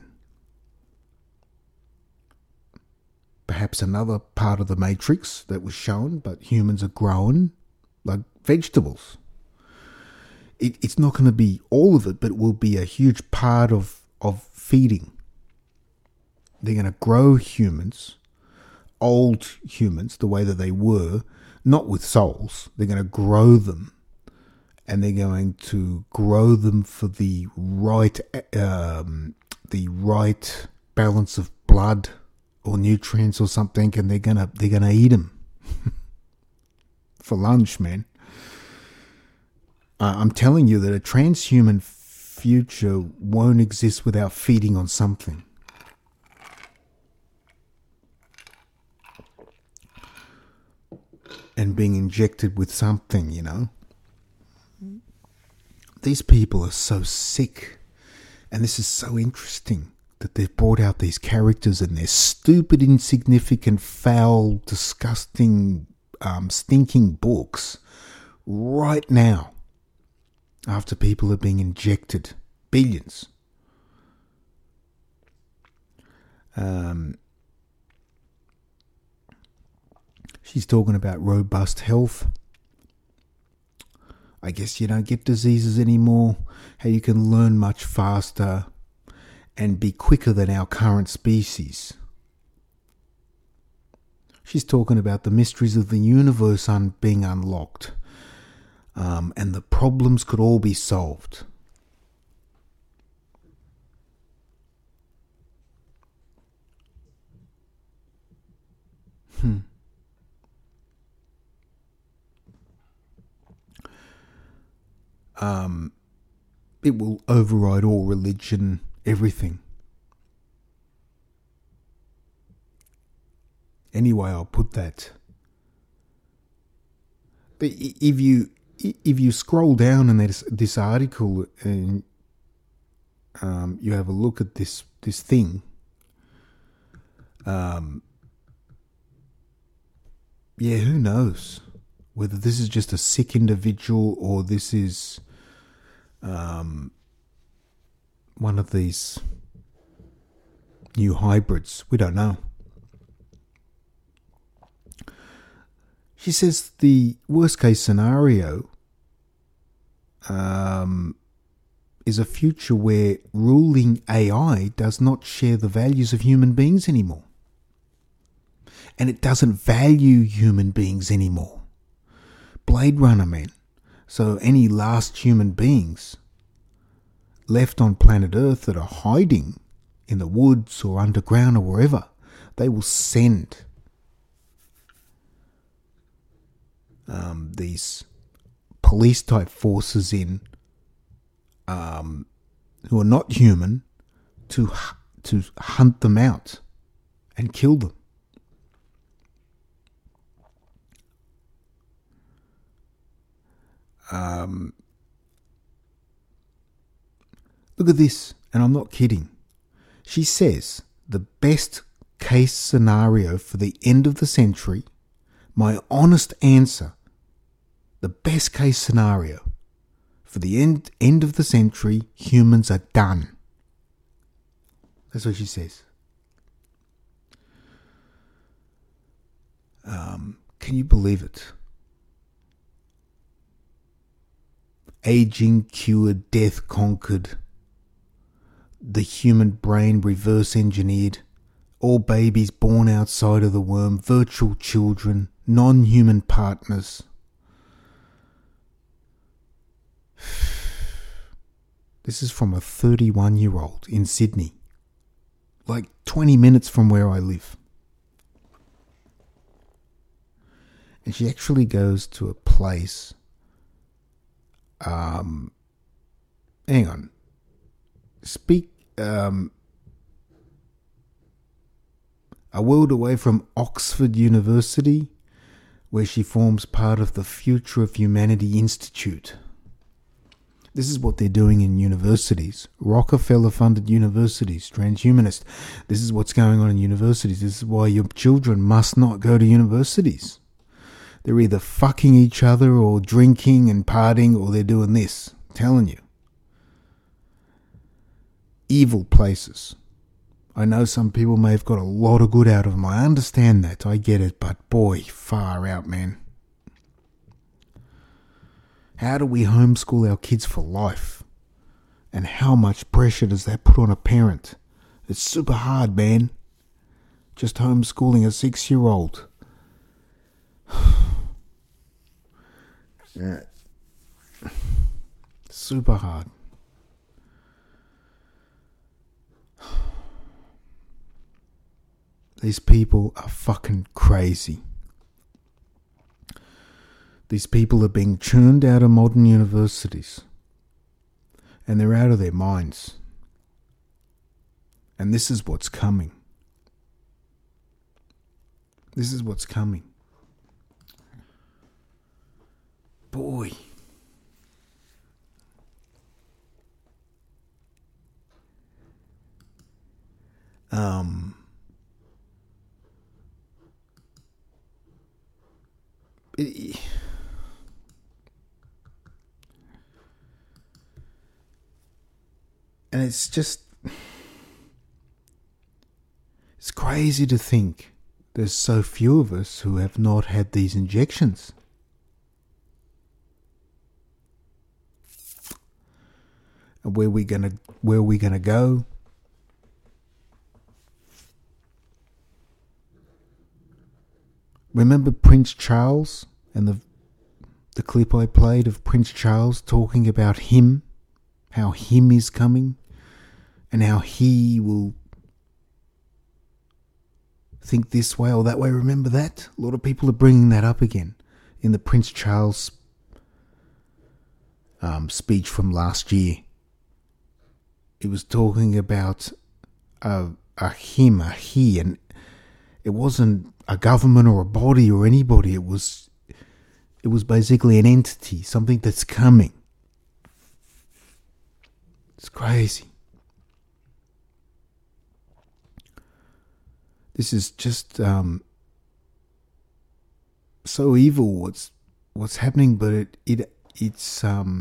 Perhaps another part of the Matrix that was shown, but humans are grown like vegetables. It's not going to be all of it, but it will be a huge part of feeding. They're going to grow humans, old humans, the way that they were, not with souls. They're going to grow them, and they're going to grow them for the right balance of blood or nutrients or something, and they're gonna eat them for lunch, man. I'm telling you that a transhuman future won't exist without feeding on something. And being injected with something, These people are so sick. And this is so interesting that they've brought out these characters and their stupid, insignificant, foul, disgusting, stinking books right now, after people are being injected. Billions. She's talking about robust health. I guess you don't get diseases anymore. How you can learn much faster and be quicker than our current species. She's talking about the mysteries of the universe being unlocked. and the problems could all be solved. It will override all religion, everything. Anyway, I'll put that. But if you scroll down in this article and you have a look at this thing, yeah, who knows whether this is just a sick individual or this is one of these new hybrids. We don't know. She says the worst case scenario is a future where ruling AI does not share the values of human beings anymore. And it doesn't value human beings anymore. Blade Runner, man. So any last human beings left on planet Earth that are hiding in the woods or underground or wherever, they will send these police type forces in who are not human to hunt them out and kill them. Look at this, and I'm not kidding. She says the best case scenario for the end of the century, my honest answer, the best case scenario for the end of the century, humans are done. That's what she says. Can you believe it? Aging cured, death conquered, the human brain reverse engineered, all babies born outside of the womb, virtual children, non-human partners. This is from a 31-year-old in Sydney, like 20 minutes from where I live. And she actually goes to a place, hang on, a world away from Oxford University, where she forms part of the Future of Humanity Institute. This is what they're doing in universities. Rockefeller-funded universities, transhumanist. This is what's going on in universities. This is why your children must not go to universities. They're either fucking each other or drinking and partying, or they're doing this. I'm telling you. Evil places. I know some people may have got a lot of good out of them. I understand that. I get it. But boy, far out, man. How do we homeschool our kids for life? And how much pressure does that put on a parent? It's super hard, man. Just homeschooling a 6-year-old. Yeah. Super hard. These people are fucking crazy. These people are being churned out of modern universities. And they're out of their minds. And this is what's coming. This is what's coming. Boy. And it's just, it's crazy to think there's so few of us who have not had these injections. And where are we gonna go? Remember Prince Charles and The clip I played of Prince Charles talking about him, how him is coming, and how he will think this way or that way. Remember that? A lot of people are bringing that up again in the Prince Charles speech from last year. It was talking about a him, a he, and it wasn't a government or a body or anybody. It was basically an entity, something that's coming. It's crazy. This is just so evil. What's happening? But it's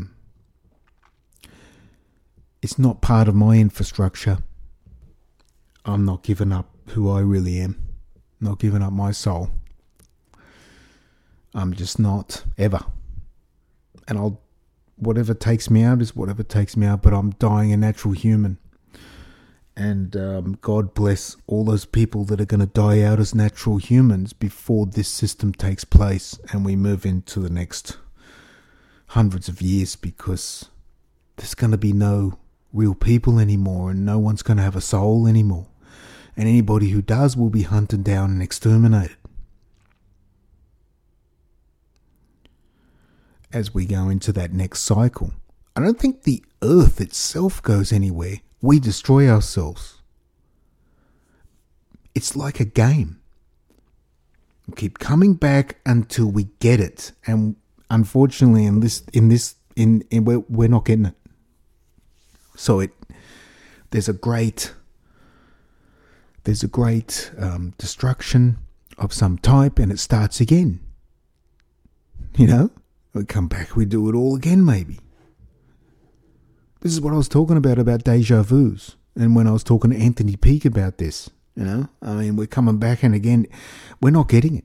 not part of my infrastructure. I'm not giving up who I really am. Not giving up my soul. I'm just not, ever. And whatever takes me out is whatever takes me out, but I'm dying a natural human. And God bless all those people that are going to die out as natural humans before this system takes place and we move into the next hundreds of years, because there's going to be no real people anymore and no one's going to have a soul anymore. And anybody who does will be hunted down and exterminated. As we go into that next cycle. I don't think the earth itself goes anywhere. We destroy ourselves. It's like a game. We keep coming back until we get it. And unfortunately we're not getting it. So there's a great destruction of some type, and it starts again. You know? We come back, we do it all again, maybe. This is what I was talking about deja vus. And when I was talking to Anthony Peake about this, you know, I mean, we're coming back and again, we're not getting it.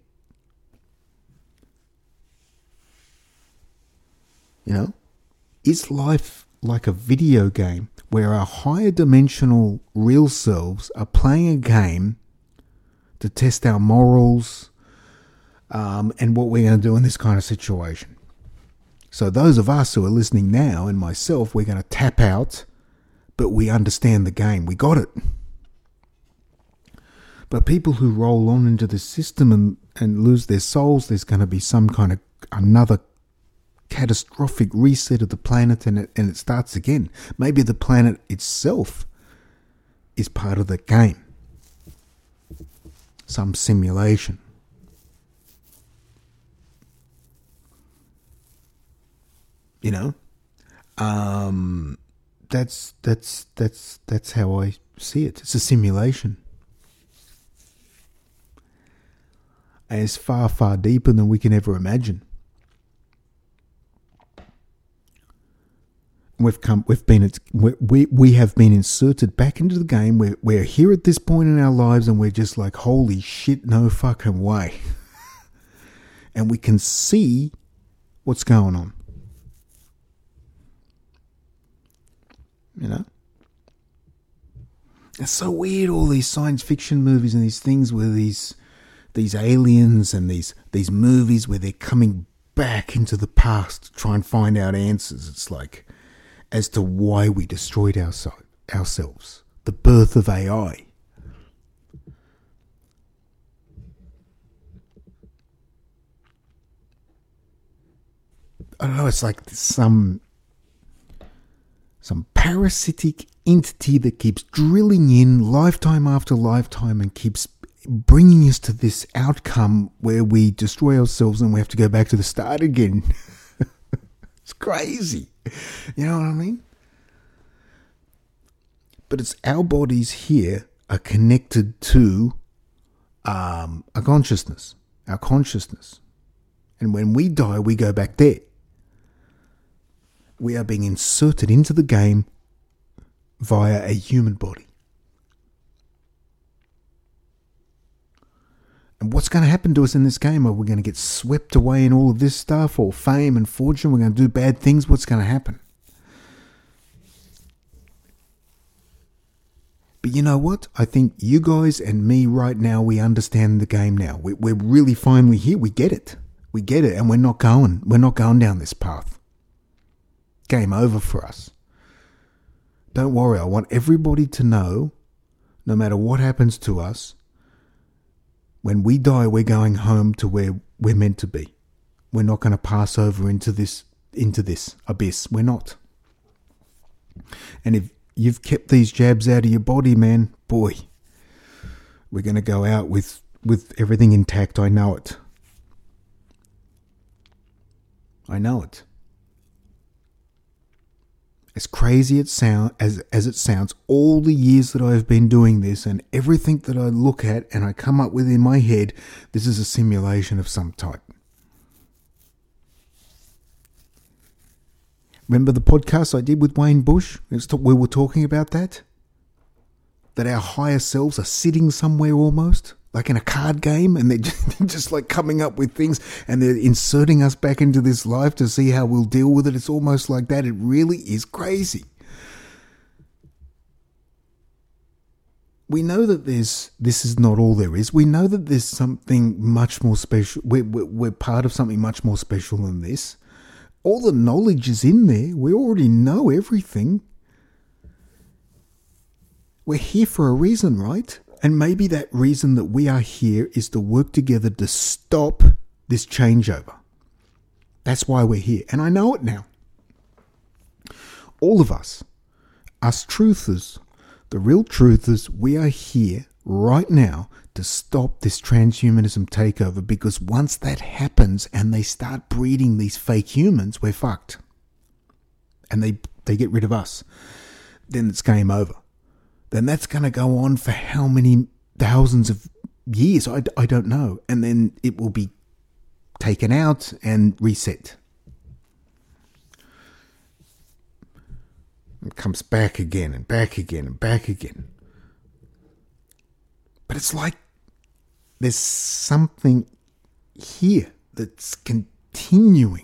You know, is life like a video game where our higher dimensional real selves are playing a game to test our morals and what we're going to do in this kind of situation? So those of us who are listening now, and myself, we're going to tap out, but we understand the game. We got it. But people who roll on into the system and lose their souls, there's going to be some kind of another catastrophic reset of the planet, and it starts again. Maybe the planet itself is part of the game. Some simulation. You know, that's how I see it. It's a simulation. And it's far, far deeper than we can ever imagine. We have been inserted back into the game. We're here at this point in our lives, and we're just like, holy shit, no fucking way. And we can see what's going on. You know? It's so weird, all these science fiction movies and these things where these aliens and these movies where they're coming back into the past to try and find out answers. It's like, as to why we destroyed ourselves. The birth of AI. I don't know, it's like some parasitic entity that keeps drilling in lifetime after lifetime and keeps bringing us to this outcome where we destroy ourselves and we have to go back to the start again. It's crazy. You know what I mean? But it's our bodies here are connected to a consciousness, our consciousness. And when we die, we go back there. We are being inserted into the game via a human body. And what's going to happen to us in this game? Are we going to get swept away in all of this stuff, or fame and fortune? We're going to do bad things? What's going to happen? But you know what? I think you guys and me right now, we understand the game now. We're really finally here. We get it. We get it, and we're not going down this path. Game over for us. Don't worry, I want everybody to know, no matter what happens to us, when we die, we're going home to where we're meant to be. We're not going to pass over into this abyss. We're not. And if you've kept these jabs out of your body, man, boy, we're going to go out with everything intact. I know it. I know it. As crazy as it sounds, all the years that I've been doing this and everything that I look at and I come up with in my head, this is a simulation of some type. Remember the podcast I did with Wayne Bush? We were talking about that? That our higher selves are sitting somewhere almost, like in a card game, and they're just like coming up with things, and they're inserting us back into this life to see how we'll deal with it. It's almost like that. It really is crazy. We know that this is not all there is. We know that there's something much more special. We're part of something much more special than this. All the knowledge is in there. We already know everything. We're here for a reason, right? And maybe that reason that we are here is to work together to stop this changeover. That's why we're here. And I know it now. All of us truthers, the real truthers, we are here right now to stop this transhumanism takeover, because once that happens and they start breeding these fake humans, we're fucked. And they get rid of us. Then it's game over. Then that's going to go on for how many thousands of years? I don't know. And then it will be taken out and reset. It comes back again and back again and back again. But it's like there's something here that's continuing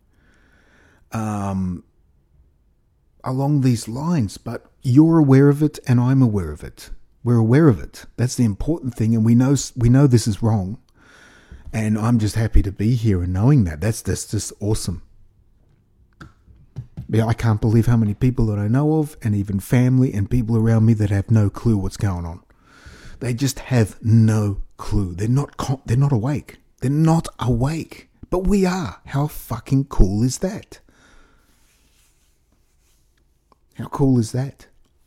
along these lines, but you're aware of it and I'm aware of it. We're aware of it. That's the important thing, and we know this is wrong. And I'm just happy to be here and knowing that. That's just awesome. Yeah, I can't believe how many people that I know of, and even family and people around me, that have no clue what's going on. They just have no clue. They're not awake. They're not awake. But we are. How fucking cool is that? How cool is that?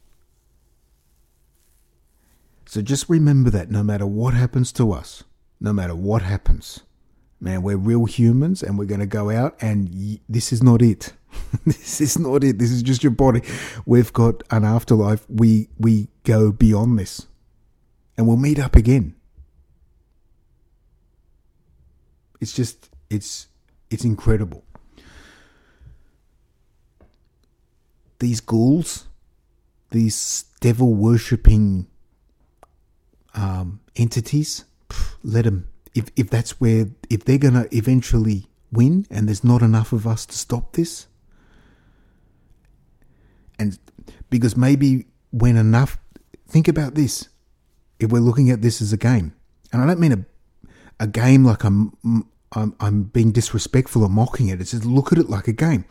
So just remember that no matter what happens to us, no matter what happens, man, we're real humans, and we're going to go out, and this is not it. This is not it. This is just your body. We've got an afterlife. We go beyond this, and we'll meet up again. It's just, it's incredible. These ghouls, these devil-worshipping entities, let them. If they're going to eventually win, and there's not enough of us to stop this, and because maybe when enough, think about this. If we're looking at this as a game, and I don't mean a game like I'm being disrespectful or mocking it. It's just look at it like a game.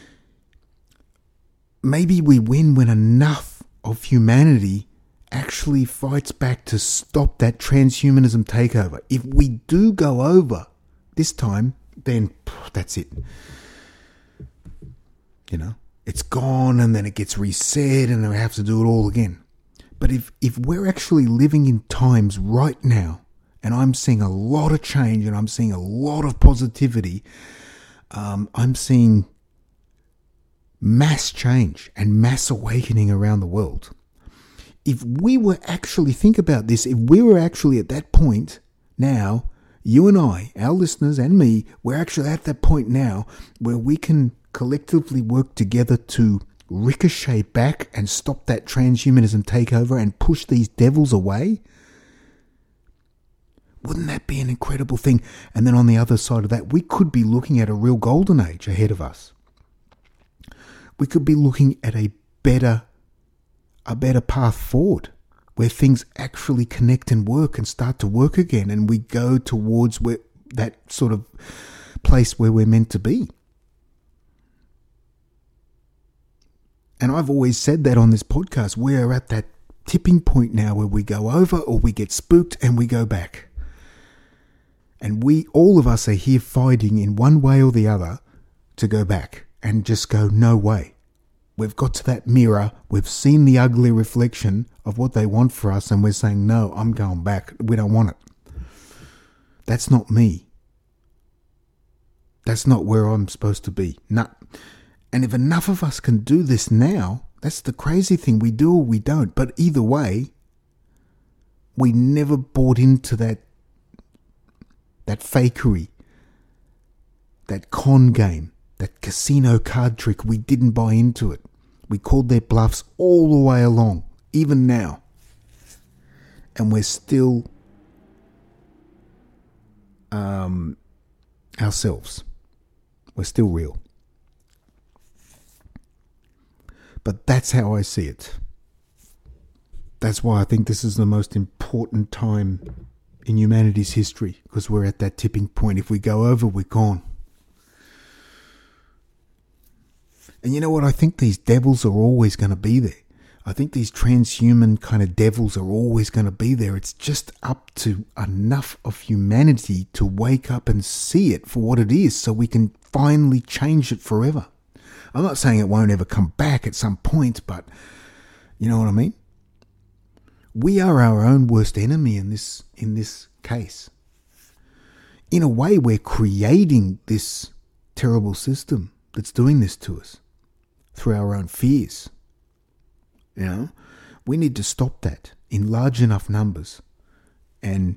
Maybe we win when enough of humanity actually fights back to stop that transhumanism takeover. If we do go over this time, then that's it. You know, it's gone, and then it gets reset, and then we have to do it all again. But if we're actually living in times right now, and I'm seeing a lot of change, and I'm seeing a lot of positivity, I'm seeing mass change and mass awakening around the world. If we were actually, think about this, if we were actually at that point now, you and I, our listeners and me, we're actually at that point now where we can collectively work together to ricochet back and stop that transhumanism takeover and push these devils away. Wouldn't that be an incredible thing? And then on the other side of that, we could be looking at a real golden age ahead of us. We could be looking at a better path forward, where things actually connect and work and start to work again, and we go towards where that sort of place where we're meant to be. And I've always said that on this podcast. We're at that tipping point now where we go over or we get spooked and we go back. And all of us are here fighting in one way or the other to go back and just go, no way. We've got to that mirror. We've seen the ugly reflection of what they want for us. And we're saying, no, I'm going back. We don't want it. That's not me. That's not where I'm supposed to be. No. And if enough of us can do this now, that's the crazy thing. We do or we don't. But either way, we never bought into that fakery, that con game, that casino card trick. We didn't buy into it. We called their bluffs all the way along, even now. And we're still ourselves. We're still real. But that's how I see it. That's why I think this is the most important time in humanity's history, because we're at that tipping point. If we go over, we're gone. And you know what? I think these devils are always going to be there. I think these transhuman kind of devils are always going to be there. It's just up to enough of humanity to wake up and see it for what it is so we can finally change it forever. I'm not saying it won't ever come back at some point, but you know what I mean? We are our own worst enemy in this case. In a way, we're creating this terrible system that's doing this to us through our own fears. You know, we need to stop that in large enough numbers, and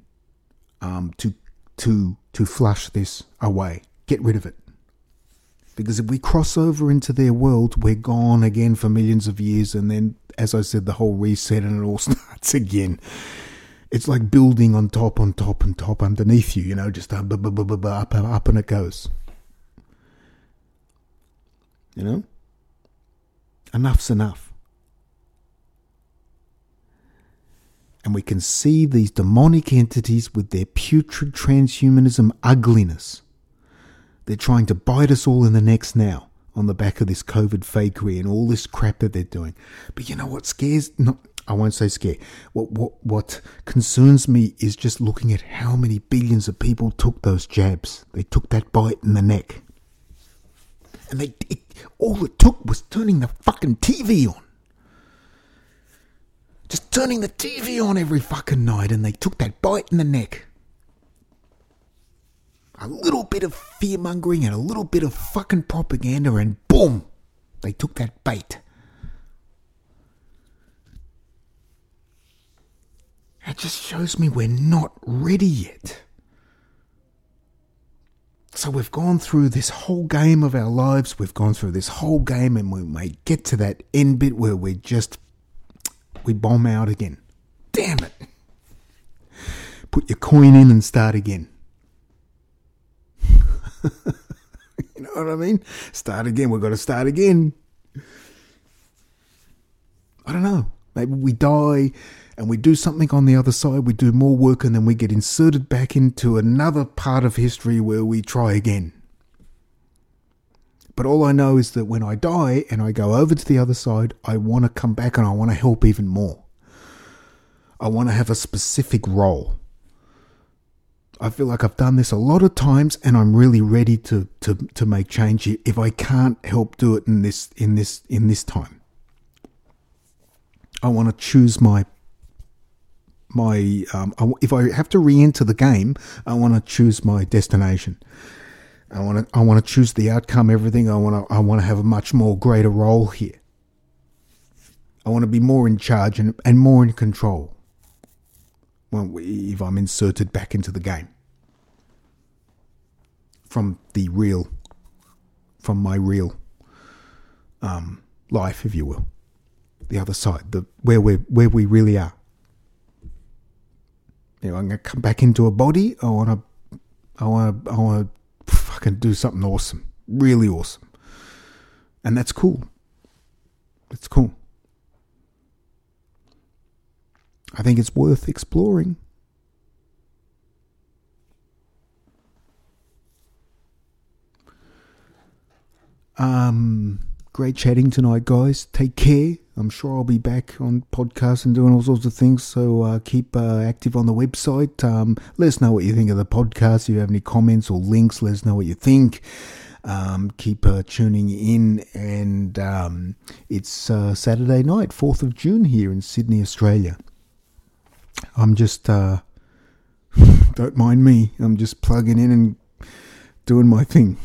to flush this away, get rid of it. Because if we cross over into their world, we're gone again for millions of years. And then, as I said, the whole reset and it all starts again. It's like building on top underneath you, you know, just up and it goes. You know? Enough's enough. And we can see these demonic entities with their putrid transhumanism ugliness. They're trying to bite us all in the necks now on the back of this COVID fakery and all this crap that they're doing. But you know what scares? No, I won't say scare. What concerns me is just looking at how many billions of people took those jabs. They took that bite in the neck. And all it took was turning the fucking TV on. Just turning the TV on every fucking night, and they took that bite in the neck. A little bit of fear-mongering and a little bit of fucking propaganda, and boom, they took that bait. That just shows me we're not ready yet. So we've gone through this whole game of our lives, we've gone through this whole game, and we may get to that end bit where we bomb out again. Damn it. Put your coin in and start again. You know what I mean? Start again. We've got to start again. I don't know. Maybe we die and we do something on the other side. We do more work and then we get inserted back into another part of history where we try again. But all I know is that when I die and I go over to the other side, I want to come back and I want to help even more. I want to have a specific role. I feel like I've done this a lot of times and I'm really ready to make change if I can't help do it in this time. I want to choose if I have to re-enter the game, I want to choose my destination. I want to choose the outcome, everything. I want to have a much more greater role here. I want to be more in charge and more in control if I'm inserted back into the game from my real life, if you will, the other side, where we really are. You know, I'm gonna come back into a body. I want to fucking do something awesome, really awesome, and that's cool. It's cool. I think it's worth exploring. Great chatting tonight, guys. Take care. I'm sure I'll be back on podcasts and doing all sorts of things, so keep active on the website. Let us know what you think of the podcast. If you have any comments or links, let us know what you think. Keep tuning in, and it's Saturday night, 4th of June here in Sydney, Australia. I'm just, don't mind me, I'm just plugging in and doing my thing.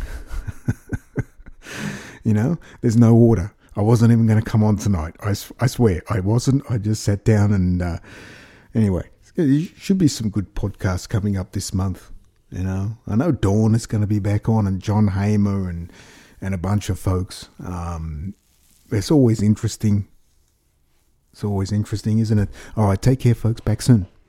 You know, there's no order. I wasn't even going to come on tonight. I swear, I wasn't. I just sat down and, anyway, there should be some good podcasts coming up this month. You know, I know Dawn is going to be back on, and John Hamer and a bunch of folks. It's always interesting. It's always interesting, isn't it? All right, take care, folks. Back soon.